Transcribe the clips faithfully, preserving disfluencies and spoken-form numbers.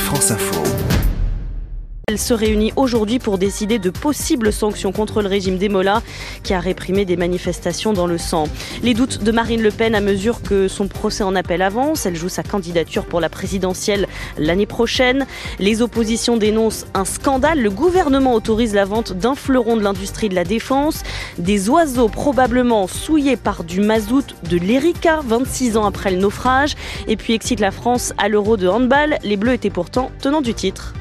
France Info. Elle se réunit aujourd'hui pour décider de possibles sanctions contre le régime des Mollahs qui a réprimé des manifestations dans le sang. Les doutes de Marine Le Pen à mesure que son procès en appel avance. Elle joue sa candidature pour la présidentielle l'année prochaine. Les oppositions dénoncent un scandale. Le gouvernement autorise la vente d'un fleuron de l'industrie de la défense. Des oiseaux probablement souillés par du mazout de l'Erika, vingt-six ans après le naufrage. Et puis excite la France à l'Euro de handball. Les Bleus étaient pourtant tenants du titre.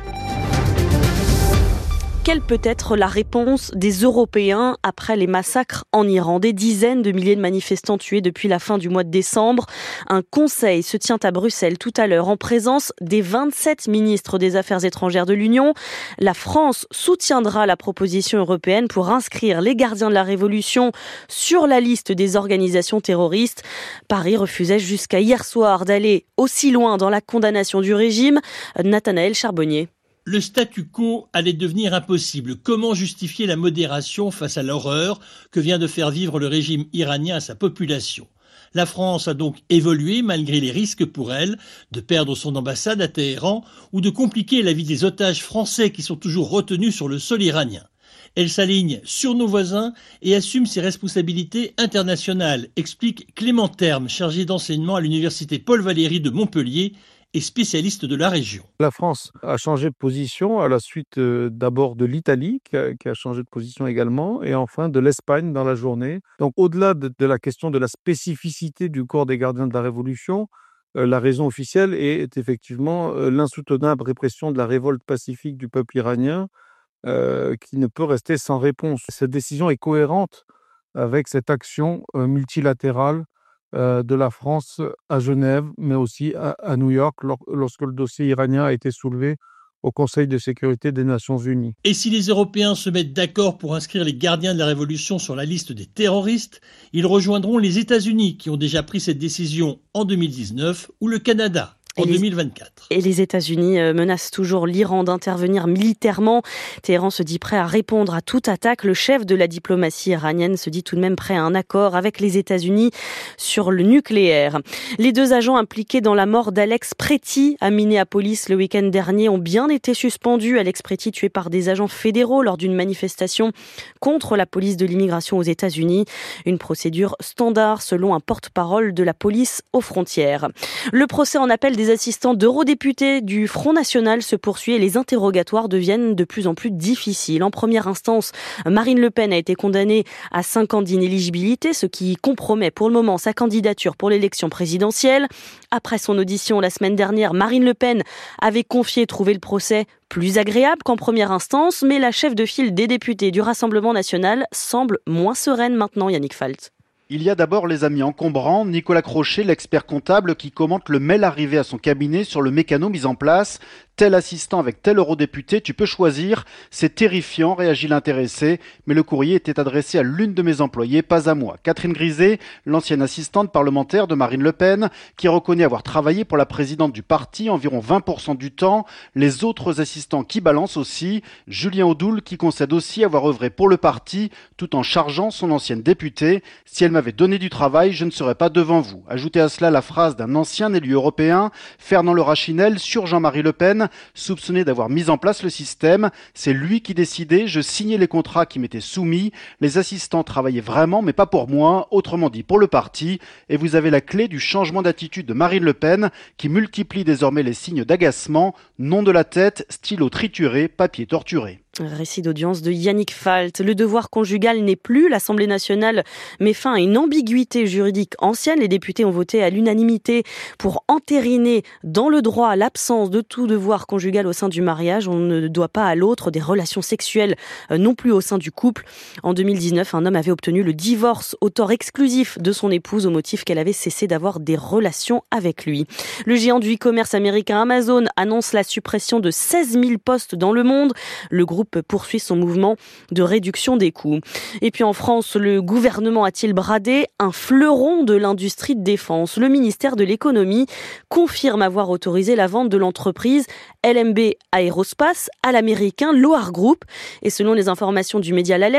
Quelle peut être la réponse des Européens après les massacres en Iran? Des dizaines de milliers de manifestants tués depuis la fin du mois de décembre. Un conseil se tient à Bruxelles tout à l'heure en présence des vingt-sept ministres des Affaires étrangères de l'Union. La France soutiendra la proposition européenne pour inscrire les gardiens de la Révolution sur la liste des organisations terroristes. Paris refusait jusqu'à hier soir d'aller aussi loin dans la condamnation du régime. Nathanaël Charbonnier. Le statu quo allait devenir impossible. Comment justifier la modération face à l'horreur que vient de faire vivre le régime iranien à sa population ? La France a donc évolué malgré les risques pour elle de perdre son ambassade à Téhéran ou de compliquer la vie des otages français qui sont toujours retenus sur le sol iranien. Elle s'aligne sur nos voisins et assume ses responsabilités internationales, explique Clément Terme, chargé d'enseignement à l'université Paul Valéry de Montpellier et spécialiste de la région. La France a changé de position à la suite euh, d'abord de l'Italie qui a, qui a changé de position également et enfin de l'Espagne dans la journée. Donc au-delà de, de la question de la spécificité du corps des gardiens de la Révolution, euh, la raison officielle est, est effectivement euh, l'insoutenable répression de la révolte pacifique du peuple iranien euh, qui ne peut rester sans réponse. Cette décision est cohérente avec cette action euh, multilatérale Euh, de la France à Genève, mais aussi à, à New York, lor- lorsque le dossier iranien a été soulevé au Conseil de sécurité des Nations Unies. Et si les Européens se mettent d'accord pour inscrire les gardiens de la Révolution sur la liste des terroristes, ils rejoindront les États-Unis qui ont déjà pris cette décision en deux mille dix-neuf ou le Canada en deux mille vingt-quatre. Et les États-Unis menacent toujours l'Iran d'intervenir militairement. Téhéran se dit prêt à répondre à toute attaque. Le chef de la diplomatie iranienne se dit tout de même prêt à un accord avec les États-Unis sur le nucléaire. Les deux agents impliqués dans la mort d'Alex Préti à Minneapolis le week-end dernier ont bien été suspendus. Alex Préti tué par des agents fédéraux lors d'une manifestation contre la police de l'immigration aux États-Unis. Une procédure standard selon un porte-parole de la police aux frontières. Le procès en appel des assistants d'eurodéputés du Front National se poursuit et les interrogatoires deviennent de plus en plus difficiles. En première instance, Marine Le Pen a été condamnée à cinq ans d'inéligibilité, ce qui compromet pour le moment sa candidature pour l'élection présidentielle. Après son audition la semaine dernière, Marine Le Pen avait confié trouver le procès plus agréable qu'en première instance, mais la chef de file des députés du Rassemblement national semble moins sereine maintenant, Yannick Falt. Il y a d'abord les amis encombrants, Nicolas Crochet, l'expert comptable qui commente le mail arrivé à son cabinet sur le mécano mis en place. Tel assistant avec tel eurodéputé, tu peux choisir. C'est terrifiant, réagit l'intéressé, mais le courrier était adressé à l'une de mes employées, pas à moi. Catherine Griset, l'ancienne assistante parlementaire de Marine Le Pen, qui reconnaît avoir travaillé pour la présidente du parti environ vingt pour cent du temps. Les autres assistants qui balancent aussi. Julien Audoul qui concède aussi avoir œuvré pour le parti, tout en chargeant son ancienne députée. Si elle m'avait donné du travail, je ne serais pas devant vous. Ajoutez à cela la phrase d'un ancien élu européen, Fernand Le Rachinel, sur Jean-Marie Le Pen, soupçonné d'avoir mis en place le système. C'est lui qui décidait, je signais les contrats qui m'étaient soumis. Les assistants travaillaient vraiment, mais pas pour moi, autrement dit pour le parti. Et vous avez la clé du changement d'attitude de Marine Le Pen, qui multiplie désormais les signes d'agacement. Nom de la tête, stylo trituré, papier torturé. Récit d'audience de Yannick Falt. Le devoir conjugal n'est plus. L'Assemblée nationale met fin à une ambiguïté juridique ancienne. Les députés ont voté à l'unanimité pour entériner dans le droit l'absence de tout devoir conjugal au sein du mariage. On ne doit pas à l'autre des relations sexuelles non plus au sein du couple. En deux mille dix-neuf, un homme avait obtenu le divorce au tort exclusif de son épouse au motif qu'elle avait cessé d'avoir des relations avec lui. Le géant du e-commerce américain Amazon annonce la suppression de seize mille postes dans le monde. Le groupe poursuit son mouvement de réduction des coûts. Et puis en France, le gouvernement a-t-il bradé un fleuron de l'industrie de défense? Le ministère de l'économie confirme avoir autorisé la vente de l'entreprise L M B Aerospace à l'américain Loar Group. Et selon les informations du média La Lettre,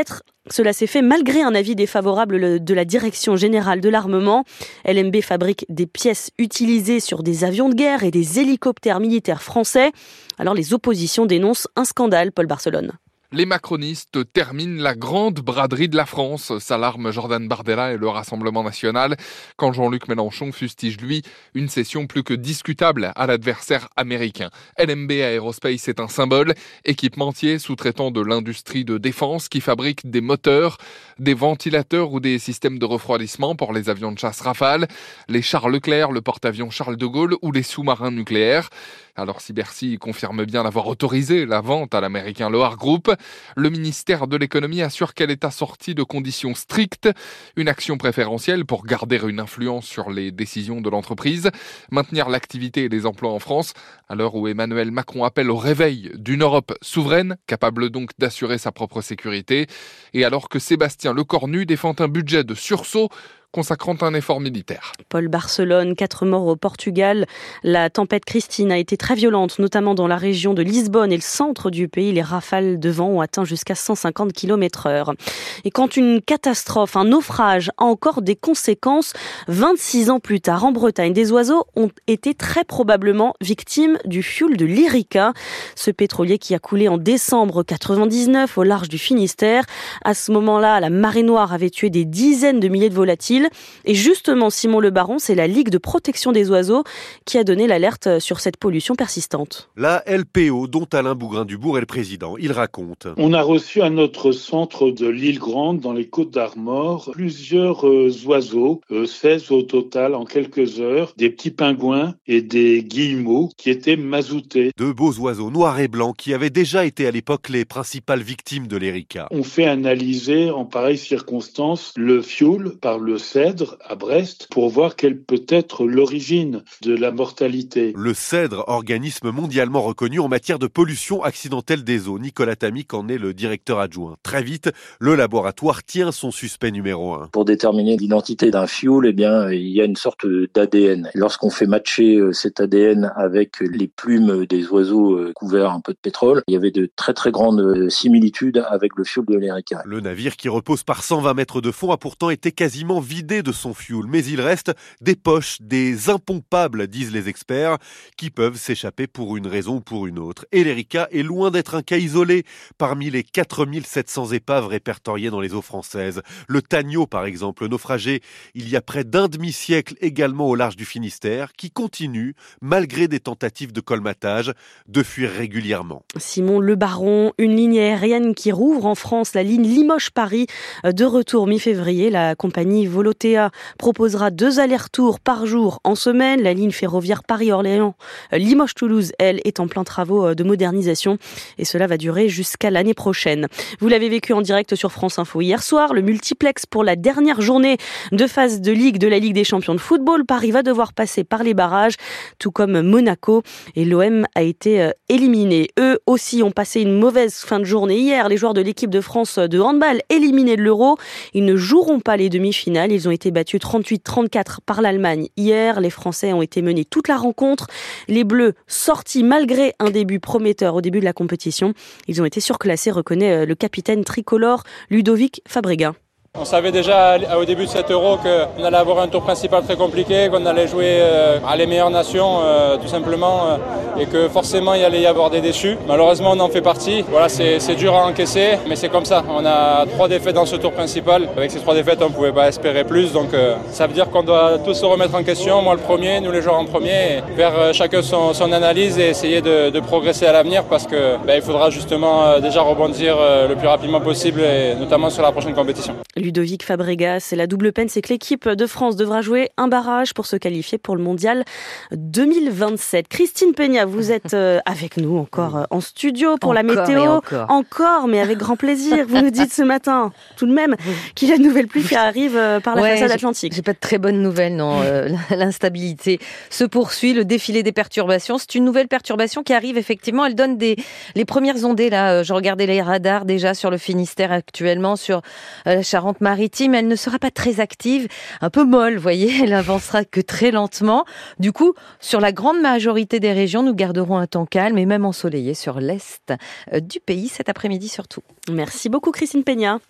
Cela s'est fait malgré un avis défavorable de la Direction générale de l'armement. L M B fabrique des pièces utilisées sur des avions de guerre et des hélicoptères militaires français. Alors les oppositions dénoncent un scandale, Paul Barcelone. Les macronistes terminent la grande braderie de la France, s'alarme Jordan Bardella et le Rassemblement national, quand Jean-Luc Mélenchon fustige, lui, une cession plus que discutable à l'adversaire américain. L M B Aerospace est un symbole, équipementier sous-traitant de l'industrie de défense qui fabrique des moteurs, des ventilateurs ou des systèmes de refroidissement pour les avions de chasse Rafale, les chars Leclerc, le porte-avions Charles de Gaulle ou les sous-marins nucléaires. Alors si Bercy confirme bien d'avoir autorisé la vente à l'américain Loar Group, le ministère de l'économie assure qu'elle est assortie de conditions strictes, une action préférentielle pour garder une influence sur les décisions de l'entreprise, maintenir l'activité et les emplois en France, à l'heure où Emmanuel Macron appelle au réveil d'une Europe souveraine, capable donc d'assurer sa propre sécurité, et alors que Sébastien Lecornu défend un budget de sursaut consacrant un effort militaire. Paul Barcelone, quatre morts au Portugal. La tempête Christine a été très violente, notamment dans la région de Lisbonne et le centre du pays. Les rafales de vent ont atteint jusqu'à cent cinquante kilomètres heure. Et quand une catastrophe, un naufrage a encore des conséquences, vingt-six ans plus tard, en Bretagne, des oiseaux ont été très probablement victimes du fioul de l'Erika, ce pétrolier qui a coulé en décembre quatre-vingt-dix-neuf au large du Finistère. À ce moment-là, la marée noire avait tué des dizaines de milliers de volatiles. Et justement, Simon Le Baron, c'est la Ligue de protection des oiseaux qui a donné l'alerte sur cette pollution persistante. La L P O, dont Alain Bougrain-Dubourg est le président, il raconte. On a reçu à notre centre de l'île Grande, dans les Côtes d'Armor, plusieurs euh, oiseaux, euh, seize au total en quelques heures, des petits pingouins et des guillemots qui étaient mazoutés. Deux beaux oiseaux noirs et blancs qui avaient déjà été à l'époque les principales victimes de l'Erika. On fait analyser en pareilles circonstances le fioul par le cèdre à Brest pour voir quelle peut être l'origine de la mortalité. Le cèdre, organisme mondialement reconnu en matière de pollution accidentelle des eaux. Nicolas Tamic en est le directeur adjoint. Très vite, le laboratoire tient son suspect numéro un. Pour déterminer l'identité d'un fioul, eh bien, il y a une sorte d'A D N. Lorsqu'on fait matcher cet A D N avec les plumes des oiseaux couverts un peu de pétrole, il y avait de très très grandes similitudes avec le fioul de l'Erika. Le navire qui repose par cent vingt mètres de fond a pourtant été quasiment vidé de son fioul, mais il reste des poches, des impompables, disent les experts, qui peuvent s'échapper pour une raison ou pour une autre. Et l'Erika est loin d'être un cas isolé parmi les quatre mille sept cents épaves répertoriées dans les eaux françaises. Le Tagno, par exemple, naufragé il y a près d'un demi-siècle également au large du Finistère, qui continue, malgré des tentatives de colmatage, de fuir régulièrement. Simon Le Baron, une ligne aérienne qui rouvre en France, la ligne Limoges-Paris, de retour mi-février. La compagnie Volotea proposera deux allers-retours par jour en semaine. La ligne ferroviaire Paris-Orléans, Limoges-Toulouse, elle, est en plein travaux de modernisation et cela va durer jusqu'à l'année prochaine. Vous l'avez vécu en direct sur France Info hier soir, le multiplex pour la dernière journée de phase de Ligue de la Ligue des champions de football. Paris va devoir passer par les barrages, tout comme Monaco, et l'O M a été éliminé. Eux aussi ont passé une mauvaise fin de journée hier. Les joueurs de l'équipe de France de handball éliminés de l'Euro, ils ne joueront pas les demi-finales. Ils ont été battus trente-huit à trente-quatre par l'Allemagne hier. Les Français ont été menés toute la rencontre. Les Bleus, sortis malgré un début prometteur au début de la compétition, ils ont été surclassés, reconnaît le capitaine tricolore Ludovic Fabregas. On savait déjà au début de cet Euro qu'on allait avoir un tour principal très compliqué, qu'on allait jouer à les meilleures nations tout simplement et que forcément il allait y avoir des déçus. Malheureusement on en fait partie. Voilà, c'est, c'est dur à encaisser mais c'est comme ça. On a trois défaites dans ce tour principal. Avec ces trois défaites on ne pouvait pas espérer plus. Donc ça veut dire qu'on doit tous se remettre en question. Moi le premier, nous les joueurs en premier. Et faire chacun son, son analyse et essayer de, de progresser à l'avenir parce que ben, il faudra justement déjà rebondir le plus rapidement possible et notamment sur la prochaine compétition. Ludovic Fabregas, c'est la double peine, c'est que l'équipe de France devra jouer un barrage pour se qualifier pour le mondial deux mille vingt-sept. Christine Peña, vous êtes avec nous encore en studio pour encore la météo. Encore. encore, mais avec grand plaisir. Vous nous dites ce matin, tout de même, qu'il y a une nouvelle pluie qui arrive par la ouais, façade atlantique. J'ai, j'ai pas de très bonnes nouvelles, non. Euh, l'instabilité se poursuit, le défilé des perturbations. C'est une nouvelle perturbation qui arrive, effectivement. Elle donne des, les premières ondées, là. Je regardais les radars déjà sur le Finistère actuellement, sur la Charente-Maritime. Elle ne sera pas très active, un peu molle, vous voyez. Elle avancera que très lentement. Du coup, sur la grande majorité des régions, nous garderons un temps calme et même ensoleillé sur l'est du pays cet après-midi surtout. Merci beaucoup Christine Peña.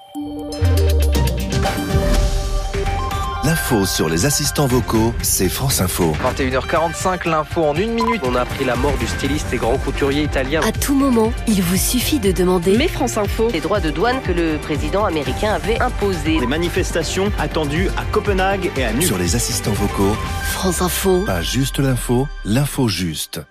L'info sur les assistants vocaux, c'est France Info. vingt et une heures quarante-cinq, l'info en une minute. On a appris la mort du styliste et grand couturier italien. À tout moment, il vous suffit de demander. Mais France Info, les droits de douane que le président américain avait imposés. Les manifestations attendues à Copenhague et à Nuuk. Sur les assistants vocaux, France Info. Pas juste l'info, l'info juste.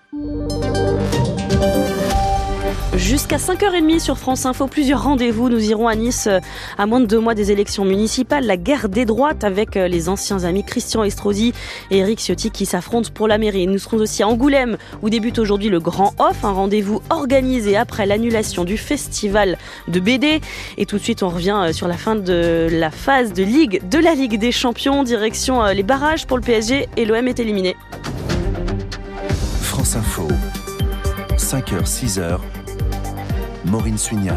Jusqu'à cinq heures trente sur France Info, plusieurs rendez-vous. Nous irons à Nice à moins de deux mois des élections municipales. La guerre des droites avec les anciens amis Christian Estrosi et Éric Ciotti qui s'affrontent pour la mairie. Nous serons aussi à Angoulême où débute aujourd'hui le Grand Off, un rendez-vous organisé après l'annulation du festival de B D. Et tout de suite, on revient sur la fin de la phase de Ligue de la Ligue des Champions. Direction les barrages pour le P S G et l'O M est éliminé. France Info, cinq heures, six heures. Maureen Suignard.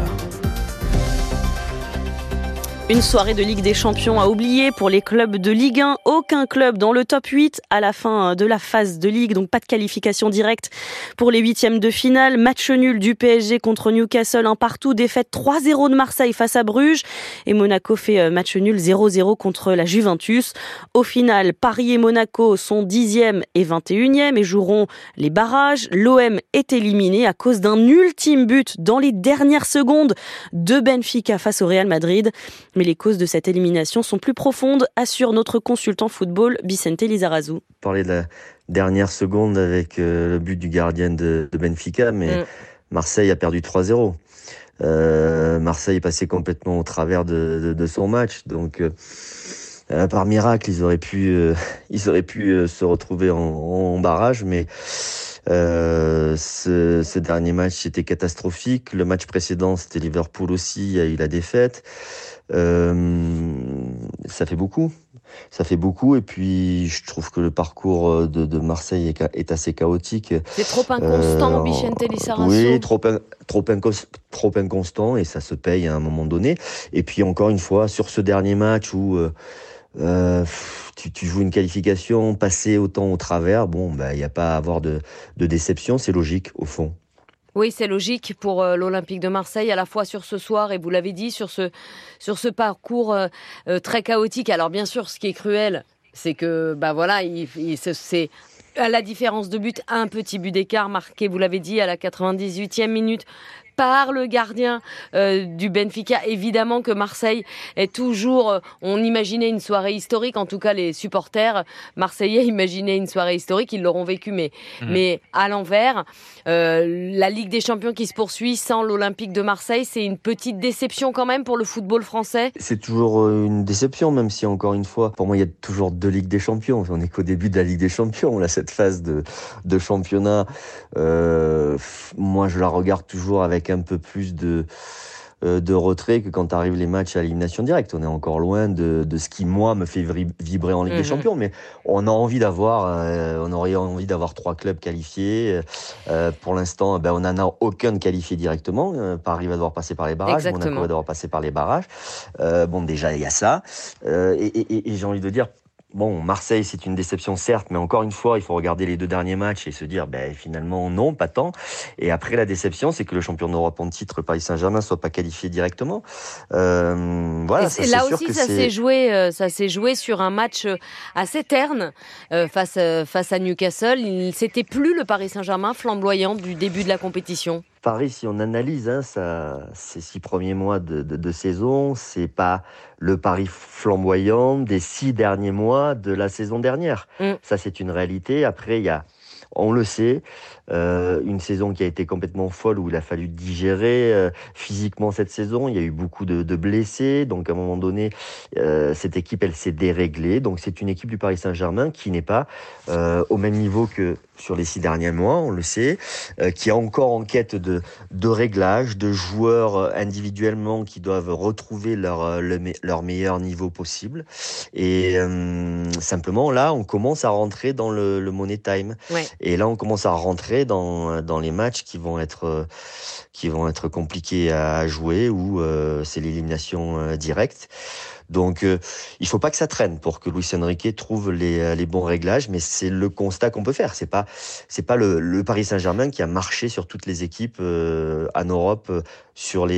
Une soirée de Ligue des Champions à oublier pour les clubs de Ligue un. Aucun club dans le top huit à la fin de la phase de Ligue, donc pas de qualification directe pour les huitièmes de finale. Match nul du P S G contre Newcastle, un partout, défaite trois zéro de Marseille face à Bruges. Et Monaco fait match nul zéro zéro contre la Juventus. Au final, Paris et Monaco sont dixième et vingt et unième et joueront les barrages. L'O M est éliminé à cause d'un ultime but dans les dernières secondes de Benfica face au Real Madrid. Mais les causes de cette élimination sont plus profondes, assure notre consultant football, Vicente Lizarazu. Parler de la dernière seconde avec euh, le but du gardien de, de Benfica, mais mm. Marseille a perdu trois zéro. Euh, Marseille est passé complètement au travers de, de, de son match. Donc, euh, par miracle, ils auraient pu, euh, ils auraient pu euh, se retrouver en, en barrage, mais... Euh, ce, ce dernier match était catastrophique. Le match précédent, c'était Liverpool aussi, il y a eu la défaite. Euh, ça fait beaucoup. Ça fait beaucoup. Et puis, je trouve que le parcours de, de Marseille est, est assez chaotique. C'est trop inconstant, euh, Vicente Lizarazu. Oui, trop, trop, incos, trop inconstant et ça se paye à un moment donné. Et puis, encore une fois, sur ce dernier match où... Euh, Euh, tu, tu joues une qualification, passer autant au travers, bon, bah, il n'y a pas à avoir de, de déception, c'est logique au fond. Oui, c'est logique pour euh, l'Olympique de Marseille, à la fois sur ce soir, et vous l'avez dit, sur ce, sur ce parcours euh, euh, très chaotique. Alors bien sûr, ce qui est cruel, c'est que, bah voilà, il, il, c'est à la différence de but, un petit but d'écart marqué, vous l'avez dit, à la quatre-vingt-dix-huitième minute, par le gardien euh, du Benfica. Évidemment que Marseille est toujours... Euh, on imaginait une soirée historique, en tout cas les supporters marseillais imaginaient une soirée historique, ils l'auront vécu, mais, mmh. mais à l'envers. Euh, la Ligue des Champions qui se poursuit sans l'Olympique de Marseille, c'est une petite déception quand même pour le football français. C'est toujours une déception, même si encore une fois, pour moi il y a toujours deux Ligues des Champions. On n'est qu'au début de la Ligue des Champions, là, cette phase de, de championnat. Euh, moi je la regarde toujours avec un peu plus de, euh, de retrait que quand arrivent les matchs à l'élimination directe. On est encore loin de, de ce qui, moi, me fait vibrer en Ligue mmh. des Champions. Mais on a envie d'avoir, euh, on aurait envie d'avoir trois clubs qualifiés. Euh, pour l'instant, ben, on n'en a aucun de qualifié directement. Euh, Paris va devoir passer par les barrages. Exactement. Monaco va devoir passer par les barrages. Euh, bon, déjà, il y a ça. Euh, et, et, et j'ai envie de dire, bon, Marseille, c'est une déception, certes, mais encore une fois, il faut regarder les deux derniers matchs et se dire, ben, finalement, non, pas tant. Et après, la déception, c'est que le champion d'Europe en titre, le Paris Saint-Germain, soit pas qualifié directement. Euh, voilà, ça, là c'est aussi, sûr ça que s'est joué, euh, ça s'est joué sur un match assez terne euh, face, euh, face à Newcastle. Il, c'était plus le Paris Saint-Germain flamboyant du début de la compétition. Paris, si on analyse hein, ça, ces six premiers mois de, de, de saison, c'est pas le Paris flamboyant des six derniers mois de la saison dernière. Mm. Ça, c'est une réalité. Après, il y a, on le sait, euh, une saison qui a été complètement folle où il a fallu digérer euh, physiquement cette saison. Il y a eu beaucoup de, de blessés. Donc, à un moment donné, euh, cette équipe, elle s'est déréglée. Donc, c'est une équipe du Paris Saint-Germain qui n'est pas euh, au même niveau que sur les six derniers mois, on le sait, euh, qui est encore en quête de, de réglage, de joueurs individuellement qui doivent retrouver leur, le, leur meilleur niveau possible. Et euh, simplement, là, on commence à rentrer dans le, le money time. Ouais. Et là, on commence à rentrer dans, dans les matchs qui vont être, qui vont être compliqués à jouer, où euh, c'est l'élimination euh, directe. Donc, euh, il faut pas que ça traîne pour que Luis Enrique trouve les, les bons réglages, mais c'est le constat qu'on peut faire. C'est pas, c'est pas le, le Paris Saint-Germain qui a marché sur toutes les équipes euh, en Europe euh, sur les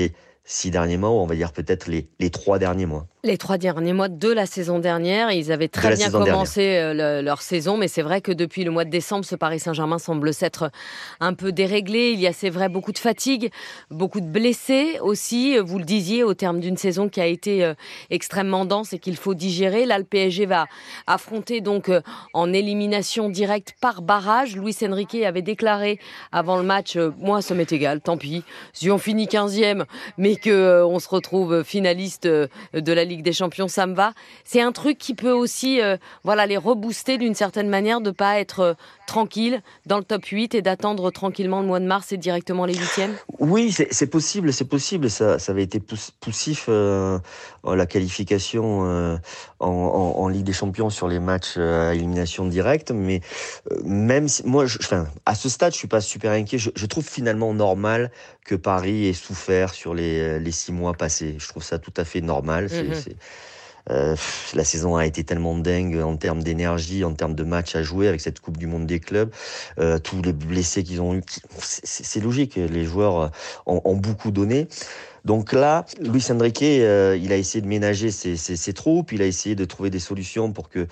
six derniers mois, ou on va dire peut-être les, les trois derniers mois. Les trois derniers mois de la saison dernière, ils avaient très bien commencé le, leur saison, mais c'est vrai que depuis le mois de décembre, ce Paris Saint-Germain semble s'être un peu déréglé. Il y a, c'est vrai, beaucoup de fatigue, beaucoup de blessés aussi. Vous le disiez, au terme d'une saison qui a été extrêmement dense et qu'il faut digérer. Là, le P S G va affronter donc en élimination directe par barrage. Luis Enrique avait déclaré avant le match, moi ça m'est égal, tant pis, si on finit quinzième, mais qu'on se retrouve finaliste de la Ligue des Champions, ça me va. C'est un truc qui peut aussi euh, voilà, les rebooster d'une certaine manière, de ne pas être euh, tranquille dans le top huit et d'attendre tranquillement le mois de mars et directement les huitièmes. Oui, c'est, c'est possible, c'est possible. Ça, ça avait été poussif, euh, la qualification euh, en, en, en Ligue des Champions sur les matchs euh, à élimination directe. Mais euh, même si, moi, je, enfin, à ce stade, je suis pas super inquiet. Je, je trouve finalement normal que Paris ait souffert sur les, les six mois passés. Je trouve ça tout à fait normal. C'est, Mmh. c'est, euh, la saison a été tellement dingue en termes d'énergie, en termes de matchs à jouer avec cette Coupe du Monde des clubs, euh, tous les blessés qu'ils ont eu. C'est, c'est logique, les joueurs ont, ont beaucoup donné. Donc là, Luis Enrique, euh, il a essayé de ménager ses, ses, ses troupes, il a essayé de trouver des solutions pour que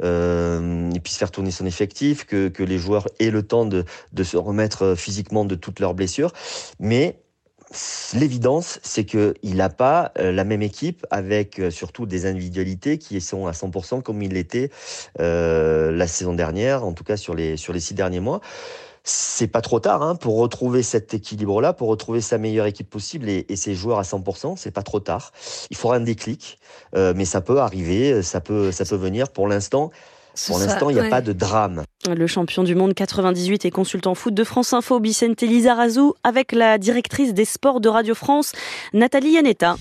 euh, il puisse faire tourner son effectif, que, que les joueurs aient le temps de, de se remettre physiquement de toutes leurs blessures. Mais l'évidence, c'est qu'il n'a pas la même équipe avec surtout des individualités qui sont à cent pour cent comme il l'était euh, la saison dernière, en tout cas sur les, sur les six derniers mois. C'est pas trop tard hein, pour retrouver cet équilibre-là, pour retrouver sa meilleure équipe possible et, et ses joueurs à cent pour cent. C'est pas trop tard. Il faudra un déclic, euh, mais ça peut arriver, ça peut, ça peut venir. Pour l'instant, Pour ça, l'instant, il n'y a ouais. pas de drame. Le champion du monde quatre-vingt-dix-huit et consultant foot de France Info, Vicente Lizarazu, avec la directrice des sports de Radio France, Nathalie Yanetta.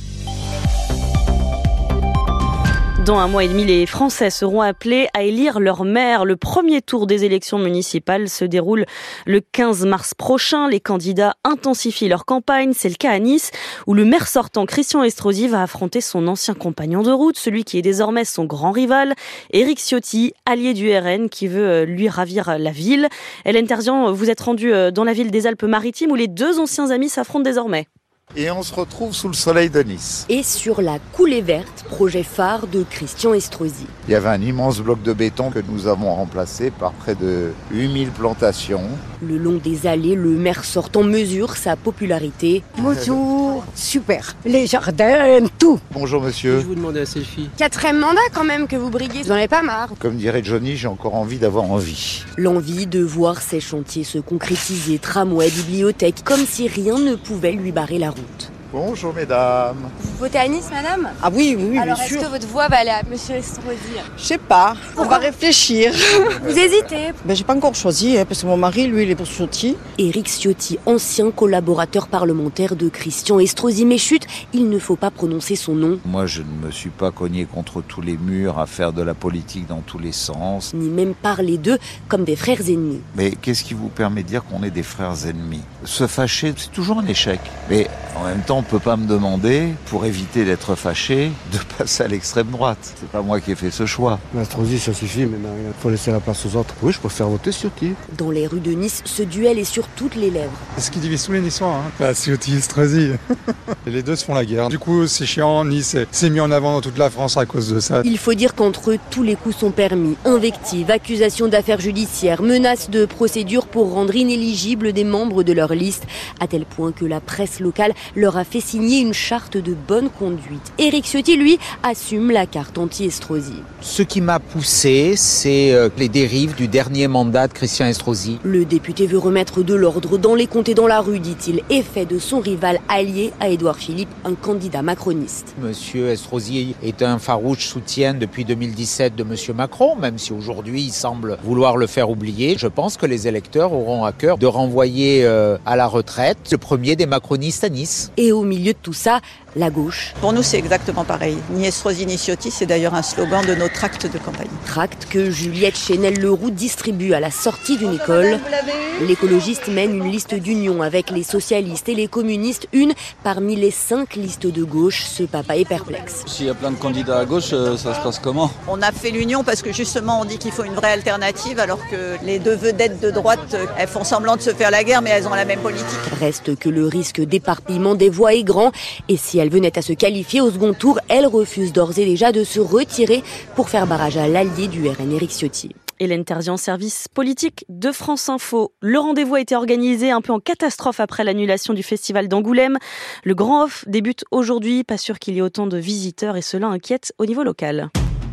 Dans un mois et demi, les Français seront appelés à élire leur maire. Le premier tour des élections municipales se déroule le quinze mars prochain. Les candidats intensifient leur campagne. C'est le cas à Nice, où le maire sortant, Christian Estrosi, va affronter son ancien compagnon de route, celui qui est désormais son grand rival, Éric Ciotti, allié du R N, qui veut lui ravir la ville. Hélène Terzian, vous êtes rendue dans la ville des Alpes-Maritimes, où les deux anciens amis s'affrontent désormais. Et on se retrouve sous le soleil de Nice. Et sur la coulée verte, projet phare de Christian Estrosi. Il y avait un immense bloc de béton que nous avons remplacé par près de huit mille plantations. Le long des allées, le maire sortant mesure sa popularité. Bonjour, super. Les jardins, tout. Bonjour monsieur. Je vous demandais un selfie. Quatrième mandat quand même que vous briguez, vous n'en avez pas marre. Comme dirait Johnny, j'ai encore envie d'avoir envie. L'envie de voir ces chantiers se concrétiser, tramway, bibliothèque, comme si rien ne pouvait lui barrer la route. Bonjour mesdames. Vous votez à Nice, madame ? Ah oui, oui, oui, Alors, bien sûr. est-ce que votre voix va aller à monsieur Estrosi ? Je sais pas, on va réfléchir. Vous hésitez ? Ben, j'ai pas encore choisi, hein, parce que mon mari, lui, il est pour Ciotti. Éric Ciotti, ancien collaborateur parlementaire de Christian Estrosi. Mais chut, il ne faut pas prononcer son nom. Moi, je ne me suis pas cogné contre tous les murs à faire de la politique dans tous les sens. Ni même parler d'eux comme des frères ennemis. Mais qu'est-ce qui vous permet de dire qu'on est des frères ennemis ? Se fâcher, c'est toujours un échec. Mais en même temps, on peut pas me demander, pour éviter d'être fâché, de passer à l'extrême droite. C'est pas moi qui ai fait ce choix. Estrosi, ça suffit, mais il faut laisser la place aux autres. Oui, je préfère voter Ciotti. Dans les rues de Nice, ce duel est sur toutes les lèvres. C'est ce qui divise tous les Niçois, hein. Bah, Ciotti, Estrosi. Et les deux se font la guerre. Du coup, c'est chiant, Nice s'est mis en avant dans toute la France à cause de ça. Il faut dire qu'entre eux, tous les coups sont permis. Invectives, accusations d'affaires judiciaires, menaces de procédures pour rendre inéligibles des membres de leur liste, à tel point que la presse locale leur a fait signer une charte de bonne conduite. Éric Ciotti, lui, assume la carte anti-Estrosi. Ce qui m'a poussé, c'est les dérives du dernier mandat de Christian Estrosi. Le député veut remettre de l'ordre dans les comptes et dans la rue, dit-il, et fait de son rival allié à Édouard Philippe un candidat macroniste. Monsieur Estrosi est un farouche soutien depuis deux mille dix-sept de Monsieur Macron, même si aujourd'hui il semble vouloir le faire oublier. Je pense que les électeurs auront à cœur de renvoyer euh, à la retraite le premier des macronistes à Nice. Et au milieu de tout ça, la gauche. Pour nous, c'est exactement pareil. Ni Estrosi ni Ciotti, c'est d'ailleurs un slogan de notre acte de campagne. Tracte que Juliette Chénel-Leroux distribue à la sortie d'une école. L'écologiste mène une liste d'union avec les socialistes et les communistes, une parmi les cinq listes de gauche. Ce papa est perplexe. S'il y a plein de candidats à gauche, ça se passe comment ? On a fait l'union parce que justement on dit qu'il faut une vraie alternative, alors que les deux vedettes de droite, elles font semblant de se faire la guerre, mais elles ont la même politique. Reste que le risque d'éparpillement des voix tournoi est grand et si elle venait à se qualifier au second tour, elle refuse d'ores et déjà de se retirer pour faire barrage à l'allié du R N Éric Ciotti. Hélène Terzian, service politique de France Info. Le rendez-vous a été organisé un peu en catastrophe après l'annulation du festival d'Angoulême. Le Grand Off débute aujourd'hui. Pas sûr qu'il y ait autant de visiteurs et cela inquiète au niveau local.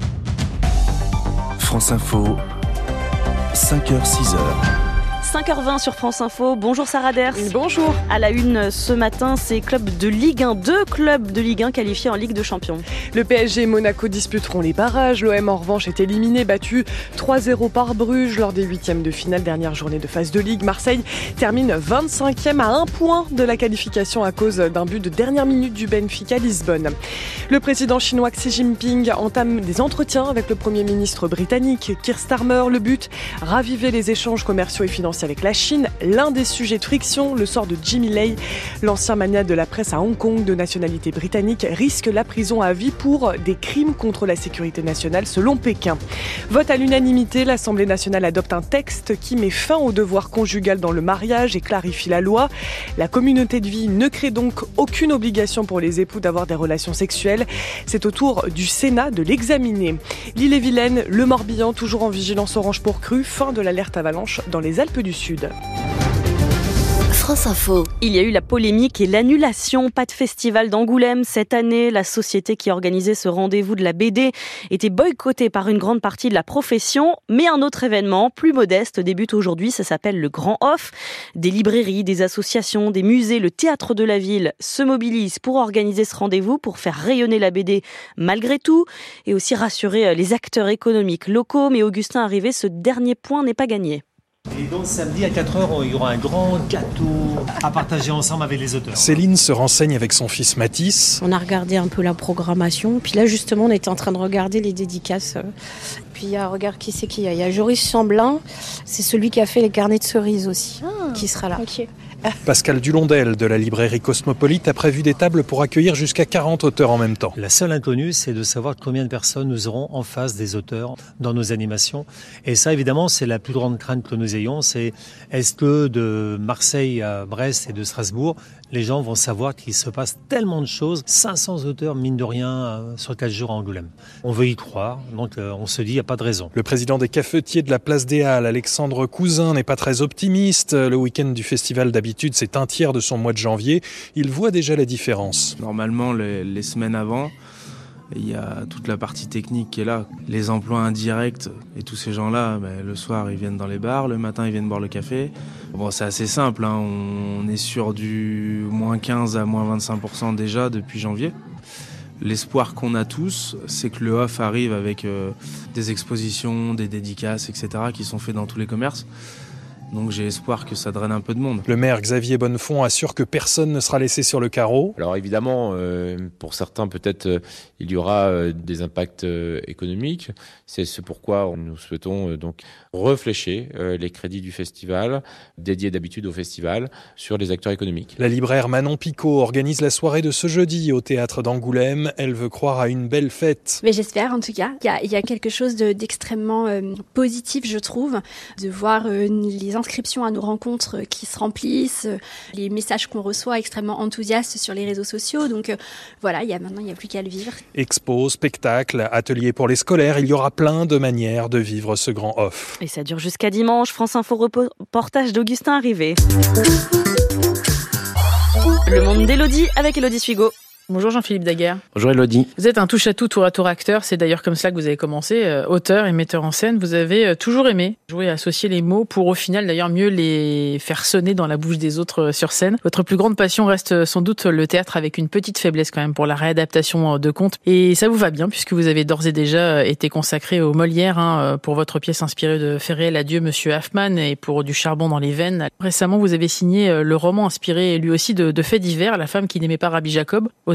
France Info, cinq heures six heures. cinq heures vingt sur France Info. Bonjour Sarah Ders. Bonjour. À la une ce matin, c'est club de Ligue un. Deux clubs de Ligue un qualifiés en Ligue des Champions. Le P S G et Monaco disputeront les barrages. L'O M en revanche est éliminé, battu trois zéro par Bruges lors des huitièmes de finale, dernière journée de phase de Ligue. Marseille termine vingt-cinquième à un point de la qualification à cause d'un but de dernière minute du Benfica Lisbonne. Le président chinois Xi Jinping entame des entretiens avec le premier ministre britannique Keir Starmer. Le but, raviver les échanges commerciaux et financiers avec la Chine. L'un des sujets de friction, le sort de Jimmy Lai, l'ancien magnat de la presse à Hong Kong de nationalité britannique, risque la prison à vie pour des crimes contre la sécurité nationale selon Pékin. Vote à l'unanimité, l'Assemblée nationale adopte un texte qui met fin au devoir conjugal dans le mariage et clarifie la loi. La communauté de vie ne crée donc aucune obligation pour les époux d'avoir des relations sexuelles. C'est au tour du Sénat de l'examiner. L'Ille-et-Vilaine, le Morbihan, toujours en vigilance orange pour crue, fin de l'alerte avalanche dans les Alpes du Sud. France Info. Il y a eu la polémique et l'annulation. Pas de festival d'Angoulême cette année. La société qui organisait ce rendez-vous de la B D était boycottée par une grande partie de la profession. Mais un autre événement, plus modeste, débute aujourd'hui. Ça s'appelle le Grand Off. Des librairies, des associations, des musées, le théâtre de la ville se mobilisent pour organiser ce rendez-vous, pour faire rayonner la B D malgré tout et aussi rassurer les acteurs économiques locaux. Mais Augustin Arrivé, ce dernier point n'est pas gagné. Et donc samedi à quatre heures, il y aura un grand gâteau à partager ensemble avec les auteurs. Céline se renseigne avec son fils Mathis. On a regardé un peu la programmation, puis là justement on était en train de regarder les dédicaces. Puis il y a, regarde qui c'est qui y a. Il y a Joris Chamblin, c'est celui qui a fait les carnets de cerises aussi, ah, qui sera là. Okay. Pascal Dulondel de la librairie Cosmopolite a prévu des tables pour accueillir jusqu'à quarante auteurs en même temps. La seule inconnue, c'est de savoir combien de personnes nous aurons en face des auteurs dans nos animations. Et ça, évidemment, c'est la plus grande crainte que nous ayons, c'est est-ce que de Marseille à Brest et de Strasbourg, les gens vont savoir qu'il se passe tellement de choses, cinq cents auteurs, mine de rien, sur quatre jours à Angoulême. On veut y croire, donc euh, on se dit, il n'y a pas de raison. Le président des cafetiers de la place des Halles, Alexandre Cousin, n'est pas très optimiste. Le week-end du festival, d'habitude, c'est un tiers de son mois de janvier. Il voit déjà la différence. Normalement, les, les semaines avant, il y a toute la partie technique qui est là. Les emplois indirects et tous ces gens-là, ben, le soir, ils viennent dans les bars, le matin, ils viennent boire le café. Bon, c'est assez simple, hein. On est sur du moins quinze à moins vingt-cinq pour cent déjà depuis janvier. L'espoir qu'on a tous, c'est que le off arrive avec euh, des expositions, des dédicaces, et cetera qui sont faits dans tous les commerces. Donc j'ai espoir que ça draine un peu de monde. Le maire Xavier Bonnefond assure que personne ne sera laissé sur le carreau. Alors évidemment, euh, pour certains peut-être euh, il y aura euh, des impacts euh, économiques. C'est ce pourquoi nous souhaitons euh, donc réfléchir euh, les crédits du festival, dédiés d'habitude au festival, sur les acteurs économiques. La libraire Manon Picot organise la soirée de ce jeudi au théâtre d'Angoulême. Elle veut croire à une belle fête. Mais j'espère en tout cas. Il y a, il y a quelque chose de, d'extrêmement euh, positif, je trouve, de voir euh, les inscriptions à nos rencontres qui se remplissent, les messages qu'on reçoit extrêmement enthousiastes sur les réseaux sociaux. Donc euh, voilà, il y a maintenant, il n'y a plus qu'à le vivre. Expos, spectacles, ateliers pour les scolaires, il y aura plein de manières de vivre ce grand off. Et ça dure jusqu'à dimanche. France Info reportage d'Augustin Arrivé. Le monde d'Élodie avec Élodie Suigo. Bonjour Jean-Philippe Daguerre. Bonjour Élodie. Vous êtes un touche-à-tout, tour-à-tour acteur. C'est d'ailleurs comme ça que vous avez commencé. Euh, auteur et metteur en scène. Vous avez euh, toujours aimé jouer et associer les mots pour au final d'ailleurs mieux les faire sonner dans la bouche des autres euh, sur scène. Votre plus grande passion reste euh, sans doute le théâtre avec une petite faiblesse quand même pour la réadaptation euh, de contes. Et ça vous va bien puisque vous avez d'ores et déjà euh, été consacré au Molière hein, euh, pour votre pièce inspirée de Ferré, Adieu Monsieur Hoffmann et pour Du charbon dans les veines. Récemment, vous avez signé euh, le roman inspiré lui aussi de, de faits divers, La femme qui n'aimait pas Rabbi Jacob aux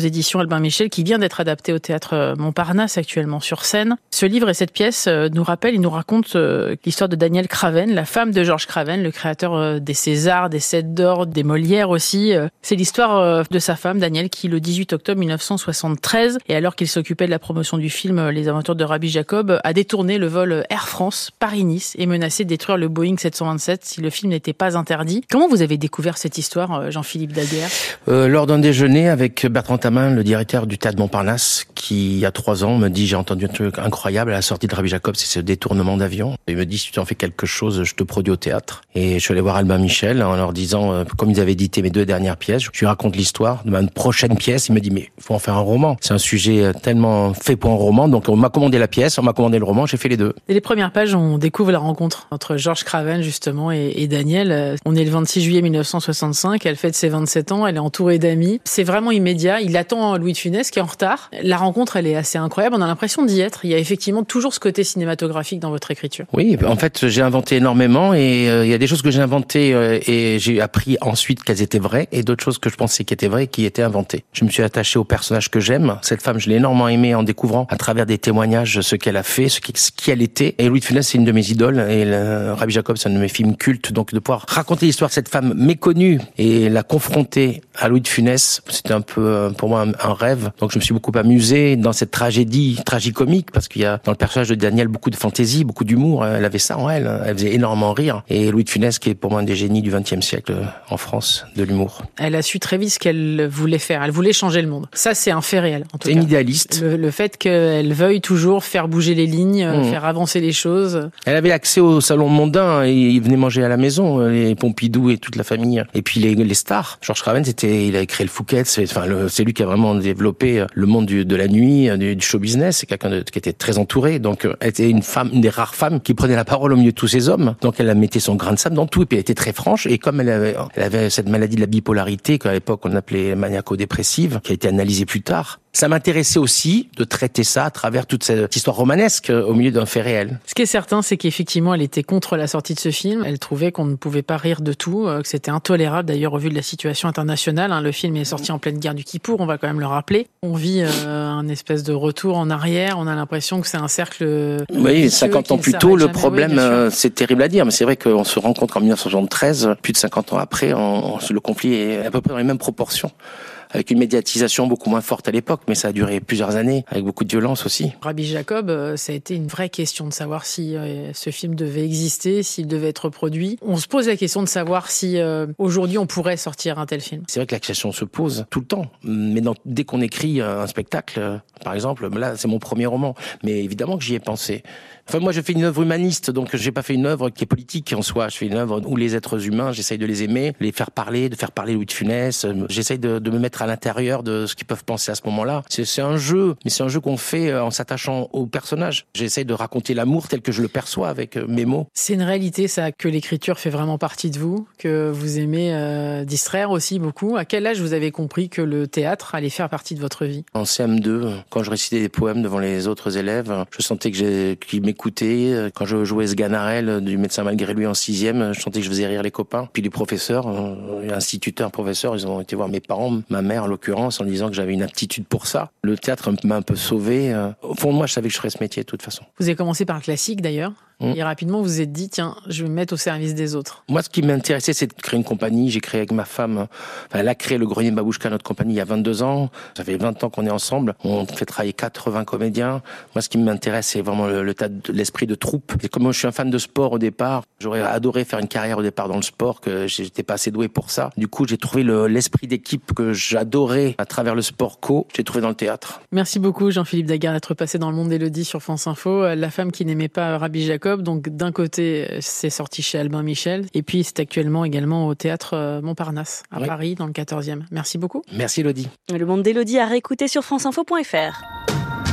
éditions Albin Michel, qui vient d'être adapté au théâtre Montparnasse actuellement sur scène. Ce livre et cette pièce nous rappellent, il nous raconte l'histoire de Danielle Craven, la femme de Georges Craven, le créateur des Césars, des Sept d'Or, des Molières aussi. C'est l'histoire de sa femme, Danielle, qui le dix-huit octobre mille neuf cent soixante-treize, et alors qu'il s'occupait de la promotion du film Les Aventures de Rabbi Jacob, a détourné le vol Air France Paris-Nice et menacé de détruire le Boeing sept cent vingt-sept si le film n'était pas interdit. Comment vous avez découvert cette histoire, Jean-Philippe Daguerre ? euh, Lors d'un déjeuner avec Bertrand Tamin, le directeur du théâtre Montparnasse, qui il y a trois ans me dit: j'ai entendu un truc incroyable à la sortie de Rabbi Jacob, c'est ce détournement d'avion. Il me dit: si tu en fais quelque chose, je te produis au théâtre. Et je suis allé voir Albin Michel en leur disant, euh, comme ils avaient édité mes deux dernières pièces, je lui raconte l'histoire de ma prochaine pièce. Il me dit: mais il faut en faire un roman. C'est un sujet tellement fait pour un roman. Donc on m'a commandé la pièce, on m'a commandé le roman, j'ai fait les deux. Et les premières pages, on découvre la rencontre entre Georges Craven justement et, et Danielle. On est le vingt-six juillet mille neuf cent soixante-cinq, elle fête ses vingt-sept ans, elle est entourée d'amis. C'est vraiment immédiat, il attend Louis de Funès qui est en retard. La rencontre, elle est assez incroyable, on a l'impression d'y être. Il y a effectivement toujours ce côté cinématographique dans votre écriture. Oui, en fait, j'ai inventé énormément et euh, il y a des choses que j'ai inventées euh, et j'ai appris ensuite qu'elles étaient vraies, et d'autres choses que je pensais qui étaient vraies qui étaient inventées. Je me suis attaché au personnage que j'aime. Cette femme, je l'ai énormément aimée en découvrant à travers des témoignages ce qu'elle a fait, ce qui, ce qui elle était. Et Louis de Funès, c'est une de mes idoles, et le, Rabbi Jacob, c'est un de mes films cultes. Donc de pouvoir raconter l'histoire de cette femme méconnue et la confronter à Louis de Funès, c'était un peu pour moi un, un rêve. Donc je me suis beaucoup amusé dans cette tragédie tragicomique, parce qu'il y a dans le personnage de Danielle beaucoup de fantaisie, beaucoup d'humour. Elle avait ça en elle, elle faisait énormément rire. Et Louis de Funès, qui est pour moi un des génies du vingtième siècle en France, de l'humour. Elle a su très vite ce qu'elle voulait faire. Elle voulait changer le monde. Ça, c'est un fait réel. En tout c'est cas. Une idéaliste. Le, le fait qu'elle veuille toujours faire bouger les lignes, mmh. faire avancer les choses. Elle avait accès au salon mondain et il venait manger à la maison, les Pompidou et toute la famille. Et puis les, les stars. Georges Craven, c'était, il a créé le Fouquet. C'est, enfin, le, c'est lui qui a vraiment développé le monde du, de la nuit, du, du show business. C'est quelqu'un de, qui était très entouré. Donc, elle était une femme, une des rares femmes qui prenait la parole au milieu de tous ces hommes. Donc, elle a mettait son grain de sable dans tout. Et puis, elle était très franche. Et comme elle avait, elle avait cette maladie de la bipolarité qu'à l'époque on appelait maniaco-dépressive, qui a été analysée plus tard. Ça m'intéressait aussi de traiter ça à travers toute cette histoire romanesque au milieu d'un fait réel. Ce qui est certain, c'est qu'effectivement, elle était contre la sortie de ce film. Elle trouvait qu'on ne pouvait pas rire de tout, que c'était intolérable d'ailleurs au vu de la situation internationale. Le film est sorti en pleine guerre du Kippour, on va quand même le rappeler. On vit euh, un espèce de retour en arrière. On a l'impression que c'est un cercle. Oui, cinquante ans plus tôt, le problème, oui, c'est terrible à dire, mais c'est vrai qu'on se rencontre en dix-neuf cent soixante-treize, plus de cinquante ans après, on, on, le conflit est à peu près dans les mêmes proportions, avec une médiatisation beaucoup moins forte à l'époque, mais ça a duré plusieurs années, avec beaucoup de violence aussi. Rabbi Jacob, ça a été une vraie question de savoir si euh, ce film devait exister, s'il devait être produit. On se pose la question de savoir si euh, aujourd'hui on pourrait sortir un tel film. C'est vrai que la question se pose tout le temps, mais dans, dès qu'on écrit un spectacle, euh, par exemple, là c'est mon premier roman, mais évidemment que j'y ai pensé. Enfin, moi, je fais une œuvre humaniste, donc j'ai pas fait une œuvre qui est politique en soi. Je fais une œuvre où les êtres humains, j'essaye de les aimer, les faire parler, de faire parler Louis de Funès. J'essaye de, de me mettre à l'intérieur de ce qu'ils peuvent penser à ce moment-là. C'est, c'est un jeu, mais c'est un jeu qu'on fait en s'attachant aux personnages. J'essaye de raconter l'amour tel que je le perçois avec mes mots. C'est une réalité, ça, que l'écriture fait vraiment partie de vous, que vous aimez euh, distraire aussi beaucoup. À quel âge vous avez compris que le théâtre allait faire partie de votre vie ? En C M deux, quand je récitais des poèmes devant les autres élèves, je sentais que j'ai, qu'ils m'écoutaient. Quand je jouais Sganarelle du Médecin malgré lui en sixième, je sentais que je faisais rire les copains. Puis les professeurs, instituteurs, professeurs, ils ont été voir mes parents, ma mère en l'occurrence, en disant que j'avais une aptitude pour ça. Le théâtre m'a un peu sauvé. Au fond de moi, je savais que je ferais ce métier de toute façon. Vous avez commencé par le classique d'ailleurs. Mmh. Et rapidement, vous vous êtes dit, tiens, je vais me mettre au service des autres. Moi, ce qui m'intéressait, c'est de créer une compagnie. J'ai créé avec ma femme, enfin, elle a créé le Grenier Babouchka, notre compagnie, il y a vingt-deux ans. Ça fait vingt ans qu'on est ensemble. On fait travailler quatre-vingts comédiens. Moi, ce qui m'intéresse, c'est vraiment le, le tas de l'esprit de troupe. Et comme moi, je suis un fan de sport au départ, j'aurais adoré faire une carrière au départ dans le sport, que j'étais pas assez doué pour ça. Du coup, j'ai trouvé le, l'esprit d'équipe que j'adorais à travers le sport co, j'ai trouvé dans le théâtre. Merci beaucoup, Jean-Philippe Daguerre, d'être passé dans le monde d'Élodie sur France Info. La femme qui n'aimait pas Rabbi Jacob, donc d'un côté, c'est sorti chez Albin Michel, et puis c'est actuellement également au théâtre Montparnasse, à oui. Paris, dans le quatorzième. Merci beaucoup. Merci, Élodie. Le monde d'Élodie à réécouter sur franceinfo point fr.